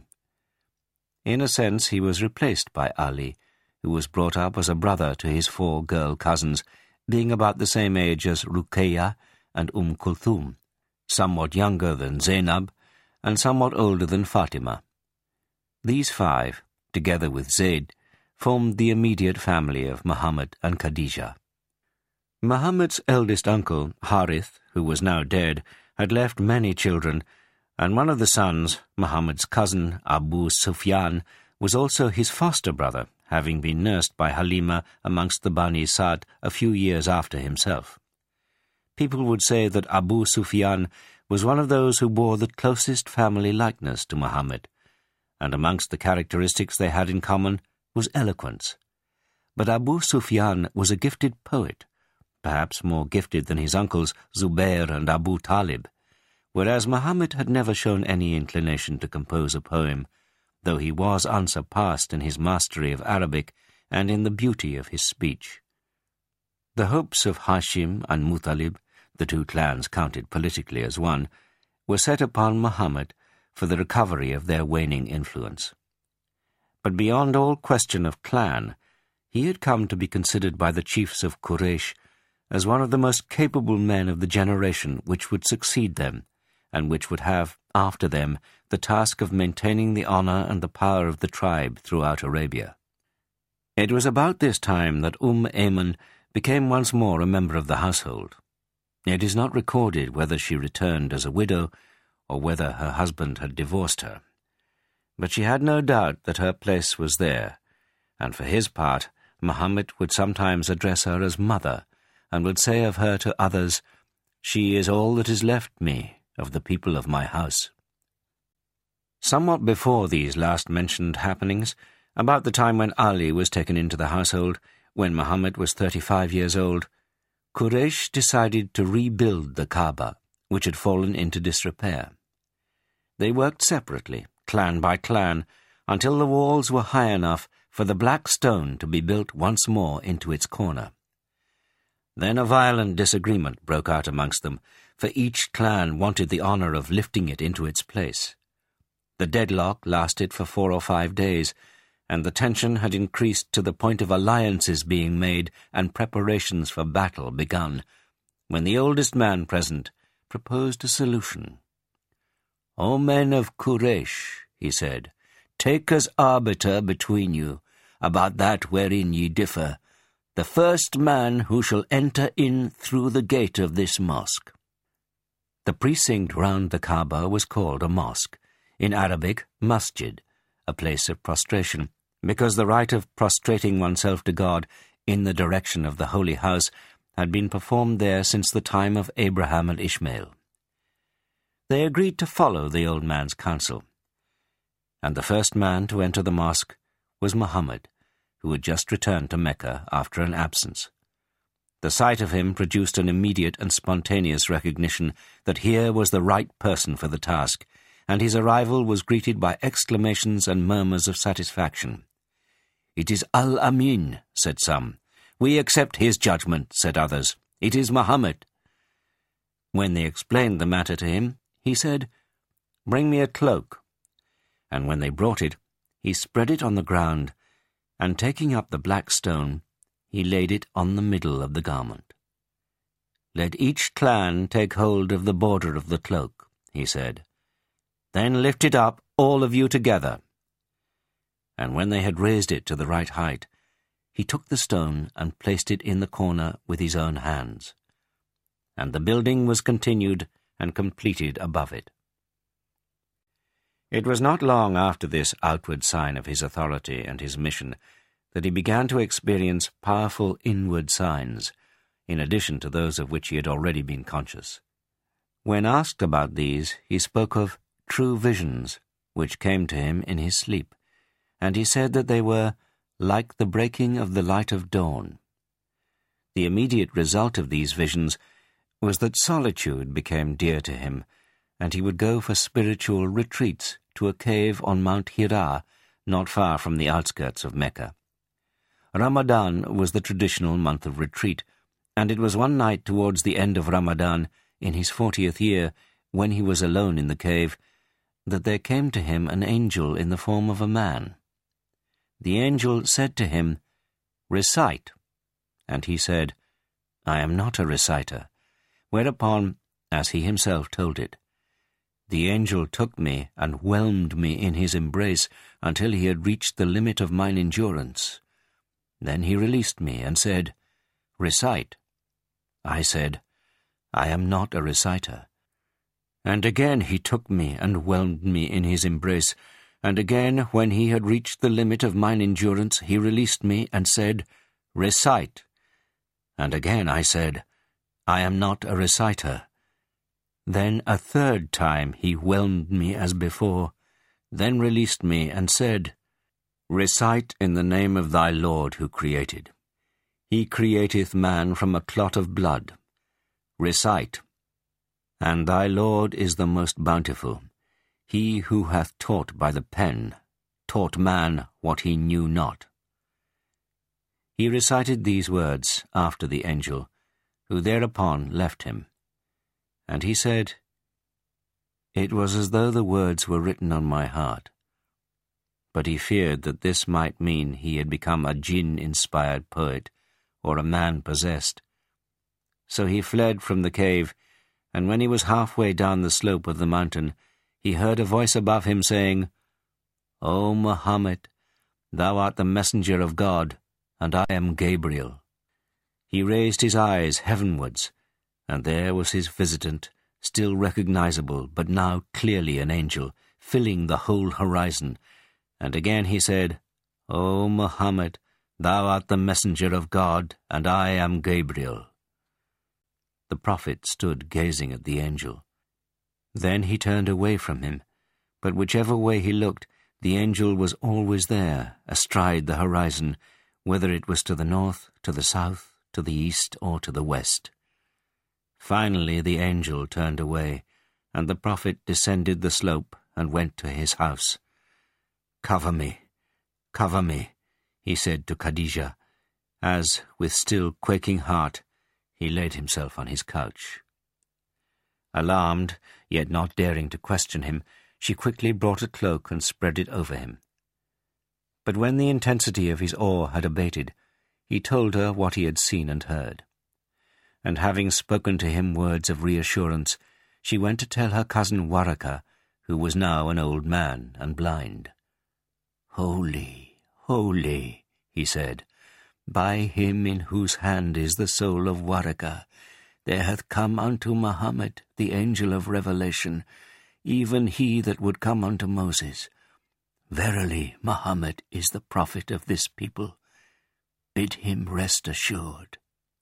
In a sense, he was replaced by Ali, who was brought up as a brother to his 4 girl cousins, being about the same age as Ruqayya and Kulthum, somewhat younger than Zainab, and somewhat older than Fatima. These 5, together with Zayd, formed the immediate family of Muhammad and Khadijah. Muhammad's eldest uncle, Harith, who was now dead, had left many children, and one of the sons, Muhammad's cousin, Abu Sufyan, was also his foster brother, having been nursed by Halima amongst the Bani Sa'd a few years after himself. People would say that Abu Sufyan was one of those who bore the closest family likeness to Muhammad, and amongst the characteristics they had in common was eloquence. But Abu Sufyan was a gifted poet, perhaps more gifted than his uncles Zubair and Abu Talib, whereas Muhammad had never shown any inclination to compose a poem, though he was unsurpassed in his mastery of Arabic and in the beauty of his speech. The hopes of Hashim and Muttalib, the 2 clans counted politically as one, were set upon Muhammad for the recovery of their waning influence. But beyond all question of clan, he had come to be considered by the chiefs of Quraysh as one of the most capable men of the generation which would succeed them, and which would have, after them, the task of maintaining the honor and the power of the tribe throughout Arabia. It was about this time that Ayman became once more a member of the household. It is not recorded whether she returned as a widow or whether her husband had divorced her. But she had no doubt that her place was there, and for his part, Muhammad would sometimes address her as mother, and would say of her to others, "She is all that is left me of the people of my house." Somewhat before these last-mentioned happenings, about the time when Ali was taken into the household, when Muhammad was 35 years old, Quraysh decided to rebuild the Kaaba, which had fallen into disrepair. They worked separately, clan by clan, until the walls were high enough for the black stone to be built once more into its corner. Then a violent disagreement broke out amongst them, for each clan wanted the honor of lifting it into its place. The deadlock lasted for 4 or 5 days, and the tension had increased to the point of alliances being made and preparations for battle begun, when the oldest man present proposed a solution. "O men of Quraysh," he said, "take as arbiter between you about that wherein ye differ, the first man who shall enter in through the gate of this mosque." The precinct round the Kaaba was called a mosque, in Arabic, masjid, a place of prostration, because the rite of prostrating oneself to God in the direction of the Holy House had been performed there since the time of Abraham and Ishmael. They agreed to follow the old man's counsel. and the first man to enter the mosque was Muhammad, who had just returned to Mecca after an absence. The sight of him produced an immediate and spontaneous recognition that here was the right person for the task, and his arrival was greeted by exclamations and murmurs of satisfaction. "It is Al-Amin," said some. "We accept his judgment," said others. "It is Muhammad." When they explained the matter to him, he said, "Bring me a cloak." And when they brought it, he spread it on the ground, and taking up the black stone, he laid it on the middle of the garment. "Let each clan take hold of the border of the cloak," he said. "Then lift it up, all of you together." And when they had raised it to the right height, he took the stone and placed it in the corner with his own hands. And the building was continued and completed above it. It was not long after this outward sign of his authority and his mission that he began to experience powerful inward signs, in addition to those of which he had already been conscious. When asked about these, he spoke of true visions, which came to him in his sleep, and he said that they were like the breaking of the light of dawn. The immediate result of these visions was that solitude became dear to him, and he would go for spiritual retreats to a cave on Mount Hira, not far from the outskirts of Mecca. Ramadan was the traditional month of retreat, and it was one night towards the end of Ramadan, in his 40th year, when he was alone in the cave, that there came to him an angel in the form of a man. The angel said to him, "Recite." And he said, "I am not a reciter," whereupon, as he himself told it, the angel took me and whelmed me in his embrace until he had reached the limit of mine endurance. Then he released me and said, "Recite." I said, "I am not a reciter." And again he took me and whelmed me in his embrace, and again, when he had reached the limit of mine endurance, he released me and said, "Recite." And again I said, "I am not a reciter." Then a third time he whelmed me as before, then released me and said, "Recite in the name of thy Lord who created. He createth man from a clot of blood. Recite. And thy Lord is the most bountiful, he who hath taught by the pen, taught man what he knew not." He recited these words after the angel, who thereupon left him. And he said, "It was as though the words were written on my heart." But he feared that this might mean he had become a jinn-inspired poet, or a man possessed. So he fled from the cave, and when he was halfway down the slope of the mountain, he heard a voice above him saying, "O Muhammad, thou art the messenger of God, and I am Gabriel." He raised his eyes heavenwards, and there was his visitant, still recognizable, but now clearly an angel, filling the whole horizon. And again he said, "O Muhammad, thou art the messenger of God, and I am Gabriel." The prophet stood gazing at the angel. Then he turned away from him, but whichever way he looked, the angel was always there, astride the horizon, whether it was to the north, to the south, to the east, or to the west. Finally the angel turned away, and the prophet descended the slope and went to his house. Cover me," he said to Khadijah, as, with still quaking heart, he laid himself on his couch. Alarmed, yet not daring to question him, she quickly brought a cloak and spread it over him. But when the intensity of his awe had abated, he told her what he had seen and heard. And having spoken to him words of reassurance, she went to tell her cousin Waraka, who was now an old man and blind. "Holy, holy," he said, "by him in whose hand is the soul of Waraka, there hath come unto Muhammad the angel of revelation, even he that would come unto Moses. Verily, Muhammad is the prophet of this people. Bid him rest assured."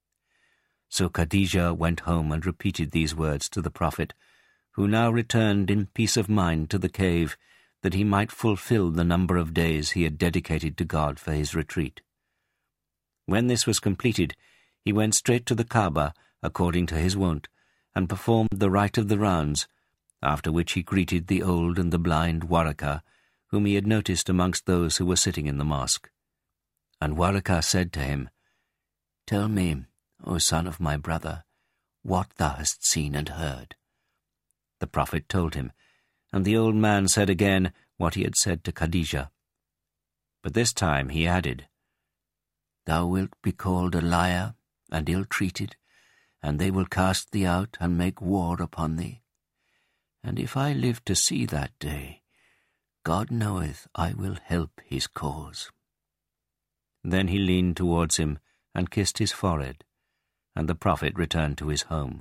So Khadijah went home and repeated these words to the prophet, who now returned in peace of mind to the cave, that he might fulfill the number of days he had dedicated to God for his retreat. When this was completed, he went straight to the Kaaba, according to his wont, and performed the rite of the rounds, after which he greeted the old and the blind Waraka, whom he had noticed amongst those who were sitting in the mosque. And Waraka said to him, "Tell me, O son of my brother, what thou hast seen and heard." The Prophet told him, and the old man said again what he had said to Khadijah. But this time he added, "Thou wilt be called a liar and ill-treated, and they will cast thee out and make war upon thee. And if I live to see that day, God knoweth I will help his cause." Then he leaned towards him and kissed his forehead, and the Prophet returned to his home.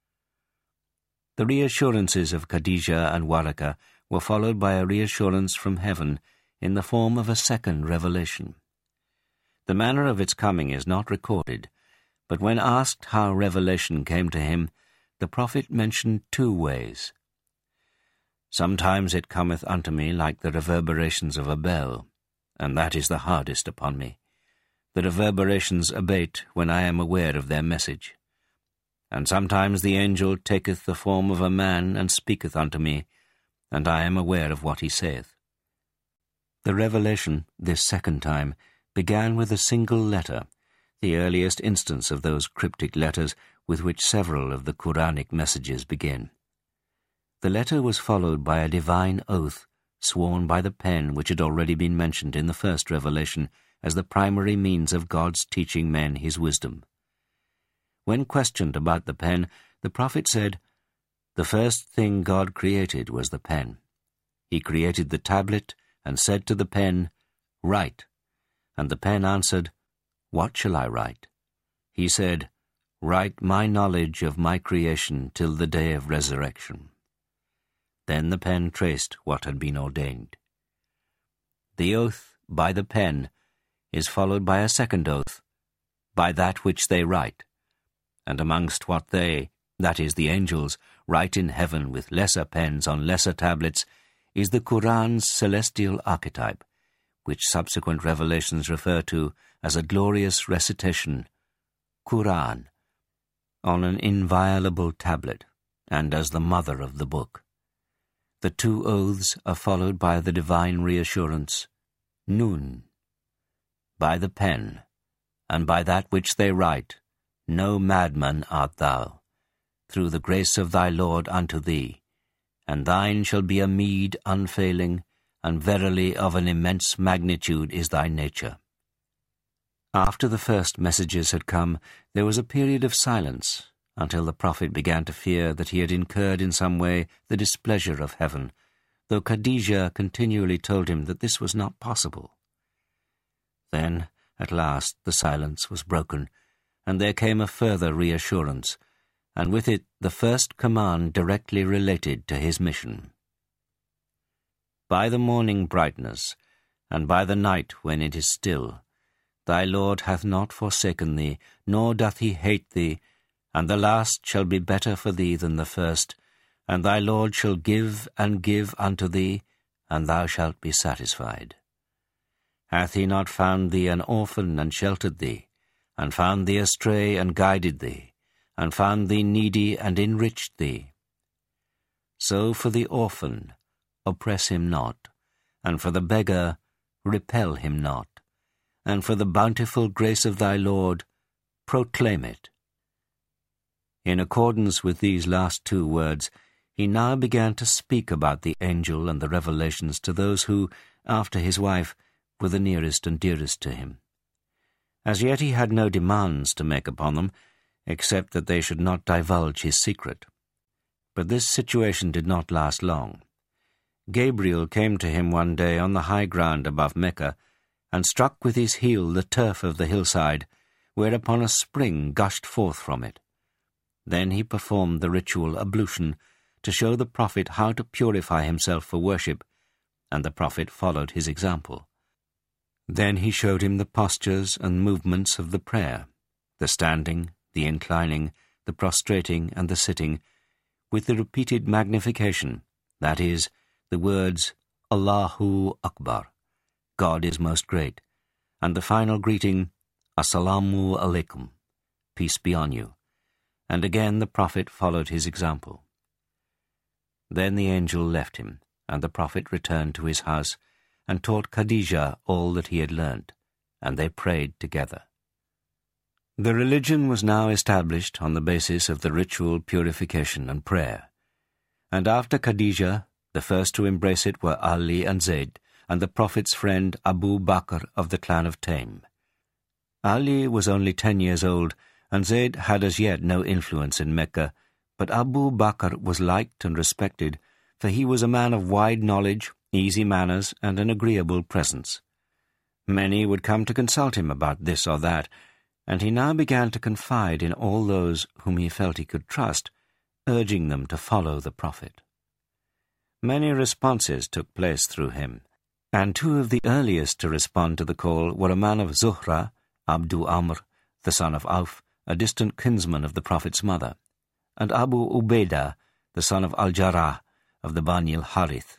The reassurances of Khadijah and Waraka were followed by a reassurance from heaven in the form of a second revelation. The manner of its coming is not recorded, but when asked how revelation came to him, the Prophet mentioned 2 ways. "Sometimes it cometh unto me like the reverberations of a bell, and that is the hardest upon me. The reverberations abate when I am aware of their message. And sometimes the angel taketh the form of a man and speaketh unto me, and I am aware of what he saith." The revelation, this second time, began with a single letter, the earliest instance of those cryptic letters with which several of the Quranic messages begin. The letter was followed by a divine oath sworn by the pen which had already been mentioned in the first revelation as the primary means of God's teaching men his wisdom. When questioned about the pen, the Prophet said, "The first thing God created was the pen. He created the tablet and said to the pen, 'Write.' And the pen answered, 'What shall I write?' He said, 'Write my knowledge of my creation till the day of resurrection.' Then the pen traced what had been ordained. The oath by the pen is followed by a second oath, by that which they write. And amongst what they, that is the angels, write in heaven with lesser pens on lesser tablets, is the Qur'an's celestial archetype, which subsequent revelations refer to as a glorious recitation, Qur'an, on an inviolable tablet, and as the mother of the book. The 2 oaths are followed by the divine reassurance, Nun, by the pen, and by that which they write, no madman art thou, through the grace of thy Lord unto thee, and thine shall be a meed unfailing, and verily of an immense magnitude is thy nature. After the first messages had come, there was a period of silence, until the Prophet began to fear that he had incurred in some way the displeasure of heaven, though Khadijah continually told him that this was not possible. Then, at last, the silence was broken, and there came a further reassurance, and with it the first command directly related to his mission. By the morning brightness, and by the night when it is still, thy Lord hath not forsaken thee, nor doth he hate thee, and the last shall be better for thee than the first, and thy Lord shall give and give unto thee, and thou shalt be satisfied. Hath he not found thee an orphan and sheltered thee, and found thee astray and guided thee, and found thee needy and enriched thee? So for the orphan, oppress him not, and for the beggar, repel him not, and for the bountiful grace of thy Lord, proclaim it." In accordance with these last 2 words, he now began to speak about the angel and the revelations to those who, after his wife, were the nearest and dearest to him. As yet he had no demands to make upon them, except that they should not divulge his secret. But this situation did not last long. Gabriel came to him one day on the high ground above Mecca, and struck with his heel the turf of the hillside, whereupon a spring gushed forth from it. Then he performed the ritual ablution, to show the Prophet how to purify himself for worship, and the Prophet followed his example. Then he showed him the postures and movements of the prayer, the standing, the inclining, the prostrating, and the sitting, with the repeated magnification, that is, the words, Allahu Akbar, God is most great, and the final greeting, Assalamu alaikum, peace be on you, and again the Prophet followed his example. Then the angel left him, and the Prophet returned to his house and taught Khadijah all that he had learnt, and they prayed together. The religion was now established on the basis of the ritual purification and prayer, and after Khadijah, the first to embrace it were Ali and Zayd, and the Prophet's friend Abu Bakr of the clan of Taym. Ali was only 10 years old, and Zayd had as yet no influence in Mecca, but Abu Bakr was liked and respected, for he was a man of wide knowledge, easy manners, and an agreeable presence. Many would come to consult him about this or that, and he now began to confide in all those whom he felt he could trust, urging them to follow the Prophet. Many responses took place through him, and 2 of the earliest to respond to the call were a man of Zuhra, Abdu Amr, the son of Auf, a distant kinsman of the Prophet's mother, and Abu Ubaidah, the son of Al-Jarrah, of the Bani al-Harith.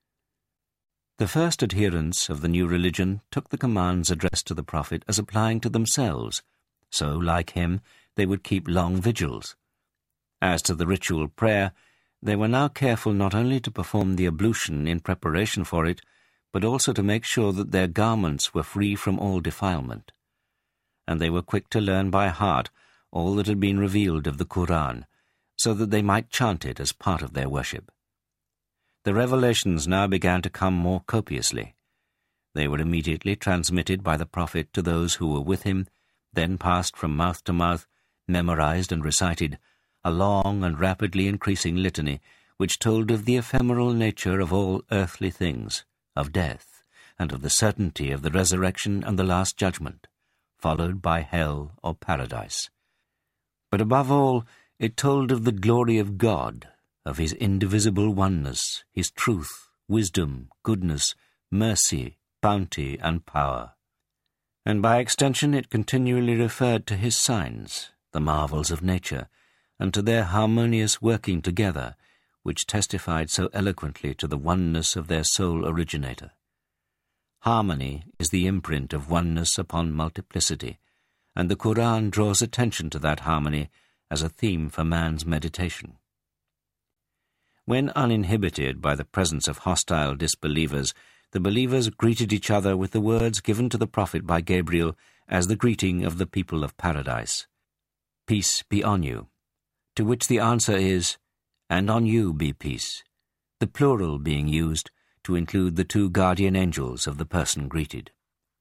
The first adherents of the new religion took the commands addressed to the Prophet as applying to themselves, so, like him, they would keep long vigils. As to the ritual prayer, they were now careful not only to perform the ablution in preparation for it, but also to make sure that their garments were free from all defilement. And they were quick to learn by heart all that had been revealed of the Quran, so that they might chant it as part of their worship. The revelations now began to come more copiously. They were immediately transmitted by the Prophet to those who were with him, then passed from mouth to mouth, memorized and recited, a long and rapidly increasing litany which told of the ephemeral nature of all earthly things, of death, and of the certainty of the resurrection and the last judgment, followed by hell or paradise. But above all, it told of the glory of God, of his indivisible oneness, his truth, wisdom, goodness, mercy, bounty, and power. And by extension it continually referred to his signs, the marvels of nature, and to their harmonious working together, which testified so eloquently to the oneness of their sole originator. Harmony is the imprint of oneness upon multiplicity, and the Quran draws attention to that harmony as a theme for man's meditation. When uninhibited by the presence of hostile disbelievers, the believers greeted each other with the words given to the Prophet by Gabriel as the greeting of the people of paradise. Peace be on you, to which the answer is, and on you be peace, the plural being used to include the 2 guardian angels of the person greeted.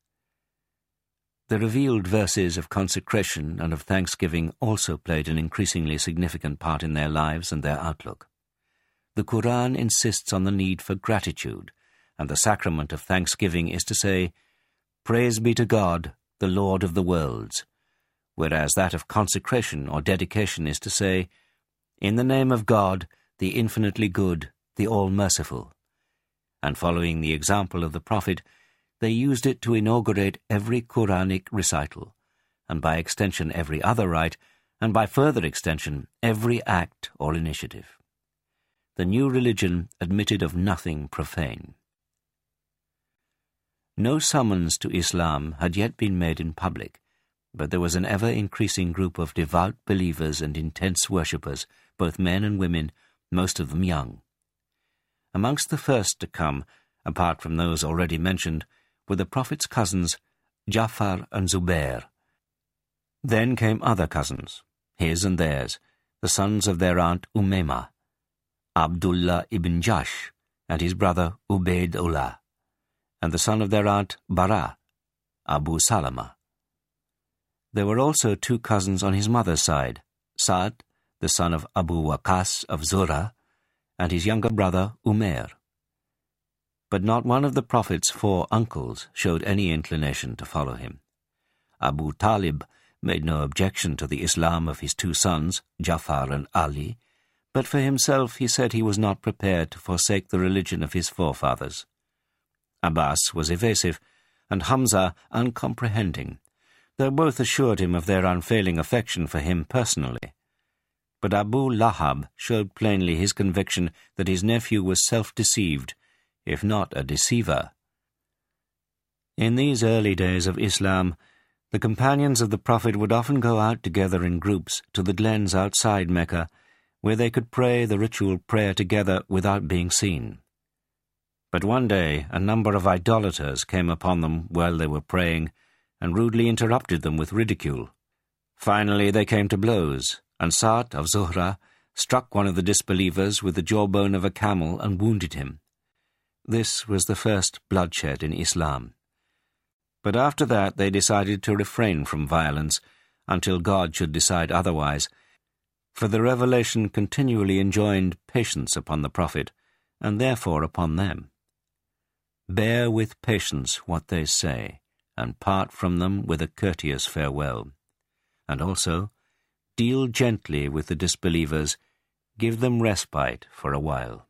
The revealed verses of consecration and of thanksgiving also played an increasingly significant part in their lives and their outlook. The Quran insists on the need for gratitude, and the sacrament of thanksgiving is to say, "Praise be to God, the Lord of the worlds," whereas that of consecration or dedication is to say, "In the name of God, the infinitely good, the all-merciful." And following the example of the Prophet, they used it to inaugurate every Quranic recital, and by extension every other rite, and by further extension every act or initiative. The new religion admitted of nothing profane. No summons to Islam had yet been made in public, but there was an ever-increasing group of devout believers and intense worshippers, both men and women, most of them young. Amongst the first to come, apart from those already mentioned, were the Prophet's cousins, Ja'far and Zubair. Then came other cousins, his and theirs, the sons of their aunt Umaymah, Abdullah ibn Jash, and his brother Ubaydullah, and the son of their aunt Bara, Abu Salama. There were also 2 cousins on his mother's side, Sa'd, the son of Abu Waqas of Zurah, and his younger brother Umair. But not one of the Prophet's 4 uncles showed any inclination to follow him. Abu Talib made no objection to the Islam of his 2 sons, Ja'far and Ali, but for himself he said he was not prepared to forsake the religion of his forefathers. Abbas was evasive, and Hamza uncomprehending, though both assured him of their unfailing affection for him personally. But Abu Lahab showed plainly his conviction that his nephew was self-deceived, if not a deceiver. In these early days of Islam, the companions of the Prophet would often go out together in groups to the glens outside Mecca, where they could pray the ritual prayer together without being seen. But one day a number of idolaters came upon them while they were praying and rudely interrupted them with ridicule. Finally they came to blows, and Sa'd of Zuhra struck one of the disbelievers with the jawbone of a camel and wounded him. This was the first bloodshed in Islam. But after that they decided to refrain from violence until God should decide otherwise, for the revelation continually enjoined patience upon the Prophet, and therefore upon them. Bear with patience what they say, and part from them with a courteous farewell. And also, deal gently with the disbelievers, give them respite for a while.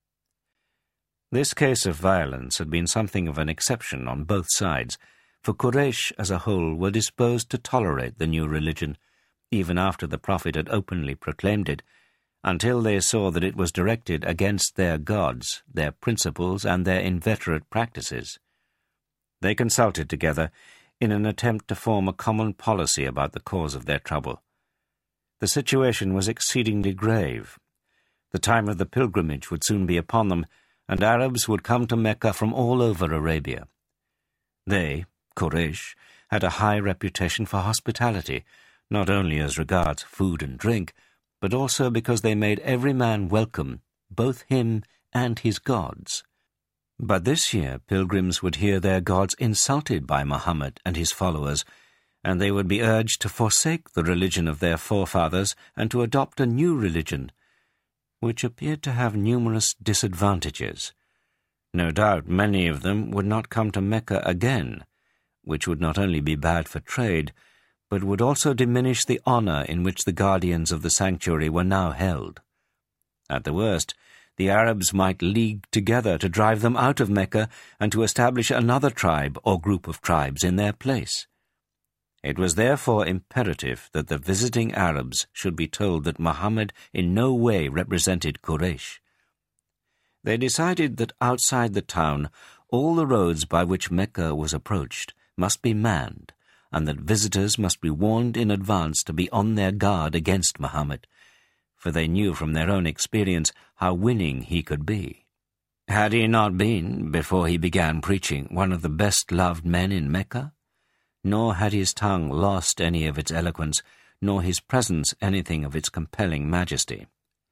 This case of violence had been something of an exception on both sides, for Quraysh as a whole were disposed to tolerate the new religion, even after the Prophet had openly proclaimed it, until they saw that it was directed against their gods, their principles, and their inveterate practices. They consulted together in an attempt to form a common policy about the cause of their trouble. The situation was exceedingly grave. The time of the pilgrimage would soon be upon them, and Arabs would come to Mecca from all over Arabia. They, Quraysh, had a high reputation for hospitality, not only as regards food and drink, but also because they made every man welcome, both him and his gods. But this year pilgrims would hear their gods insulted by Muhammad and his followers, and they would be urged to forsake the religion of their forefathers and to adopt a new religion, which appeared to have numerous disadvantages. No doubt many of them would not come to Mecca again, which would not only be bad for trade, but would also diminish the honor in which the guardians of the sanctuary were now held. At the worst, the Arabs might league together to drive them out of Mecca and to establish another tribe or group of tribes in their place. It was therefore imperative that the visiting Arabs should be told that Muhammad in no way represented Quraysh. They decided that outside the town all the roads by which Mecca was approached must be manned, and that visitors must be warned in advance to be on their guard against Muhammad, for they knew from their own experience how winning he could be. Had he not been, before he began preaching, one of the best-loved men in Mecca? Nor had his tongue lost any of its eloquence, nor his presence anything of its compelling majesty.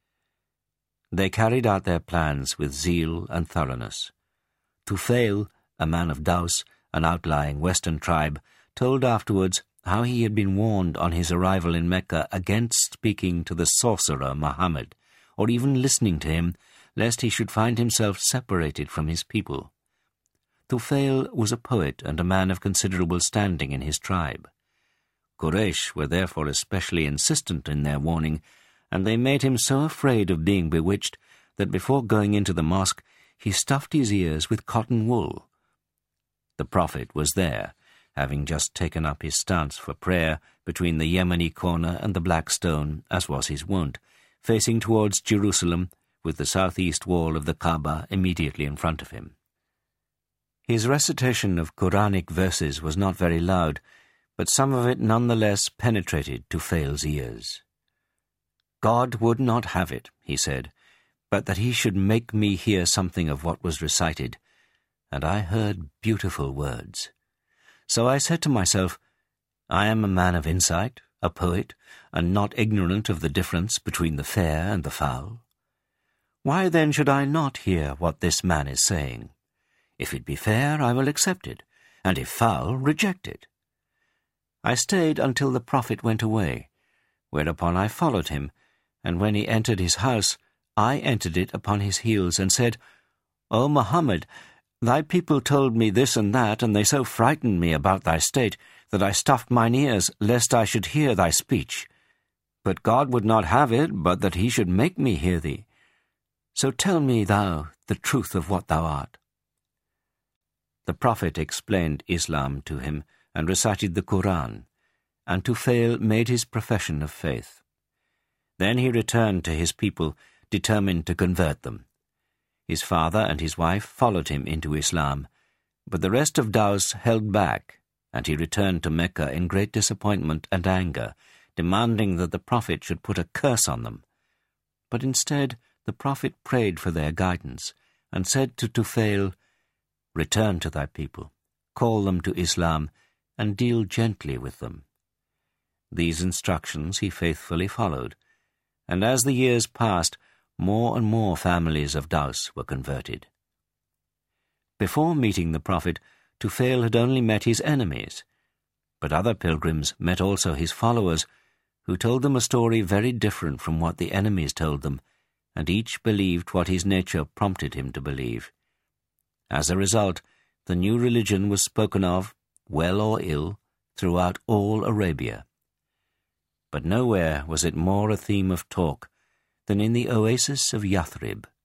They carried out their plans with zeal and thoroughness. Tufail, a man of Daus, an outlying western tribe, told afterwards how he had been warned on his arrival in Mecca against speaking to the sorcerer Muhammad, or even listening to him, lest he should find himself separated from his people. Tufail was a poet and a man of considerable standing in his tribe. Quraysh were therefore especially insistent in their warning, and they made him so afraid of being bewitched that before going into the mosque he stuffed his ears with cotton wool. The Prophet was there, having just taken up his stance for prayer between the Yemeni corner and the Black Stone, as was his wont, facing towards Jerusalem, with the southeast wall of the Kaaba immediately in front of him. His recitation of Quranic verses was not very loud, but some of it nonetheless penetrated Tufail's ears. God would not have it, he said, but that he should make me hear something of what was recited, and I heard beautiful words. So I said to myself, I am a man of insight, a poet, and not ignorant of the difference between the fair and the foul. Why then should I not hear what this man is saying? If it be fair, I will accept it, and if foul, reject it. I stayed until the Prophet went away, whereupon I followed him, and when he entered his house, I entered it upon his heels, and said, O Muhammad, thy people told me this and that, and they so frightened me about thy state, that I stuffed mine ears, lest I should hear thy speech. But God would not have it, but that he should make me hear thee. So tell me thou the truth of what thou art. The Prophet explained Islam to him, and recited the Quran, and Tufail made his profession of faith. Then he returned to his people, determined to convert them. His father and his wife followed him into Islam, but the rest of Daus held back, and he returned to Mecca in great disappointment and anger, demanding that the Prophet should put a curse on them. But instead the Prophet prayed for their guidance, and said to Tufail, "Return to thy people, call them to Islam, and deal gently with them." These instructions he faithfully followed, and as the years passed, more and more families of Daus were converted. Before meeting the Prophet, Tufail had only met his enemies, but other pilgrims met also his followers, who told them a story very different from what the enemies told them, and each believed what his nature prompted him to believe. As a result, the new religion was spoken of, well or ill, throughout all Arabia. But nowhere was it more a theme of talk than in the oasis of Yathrib.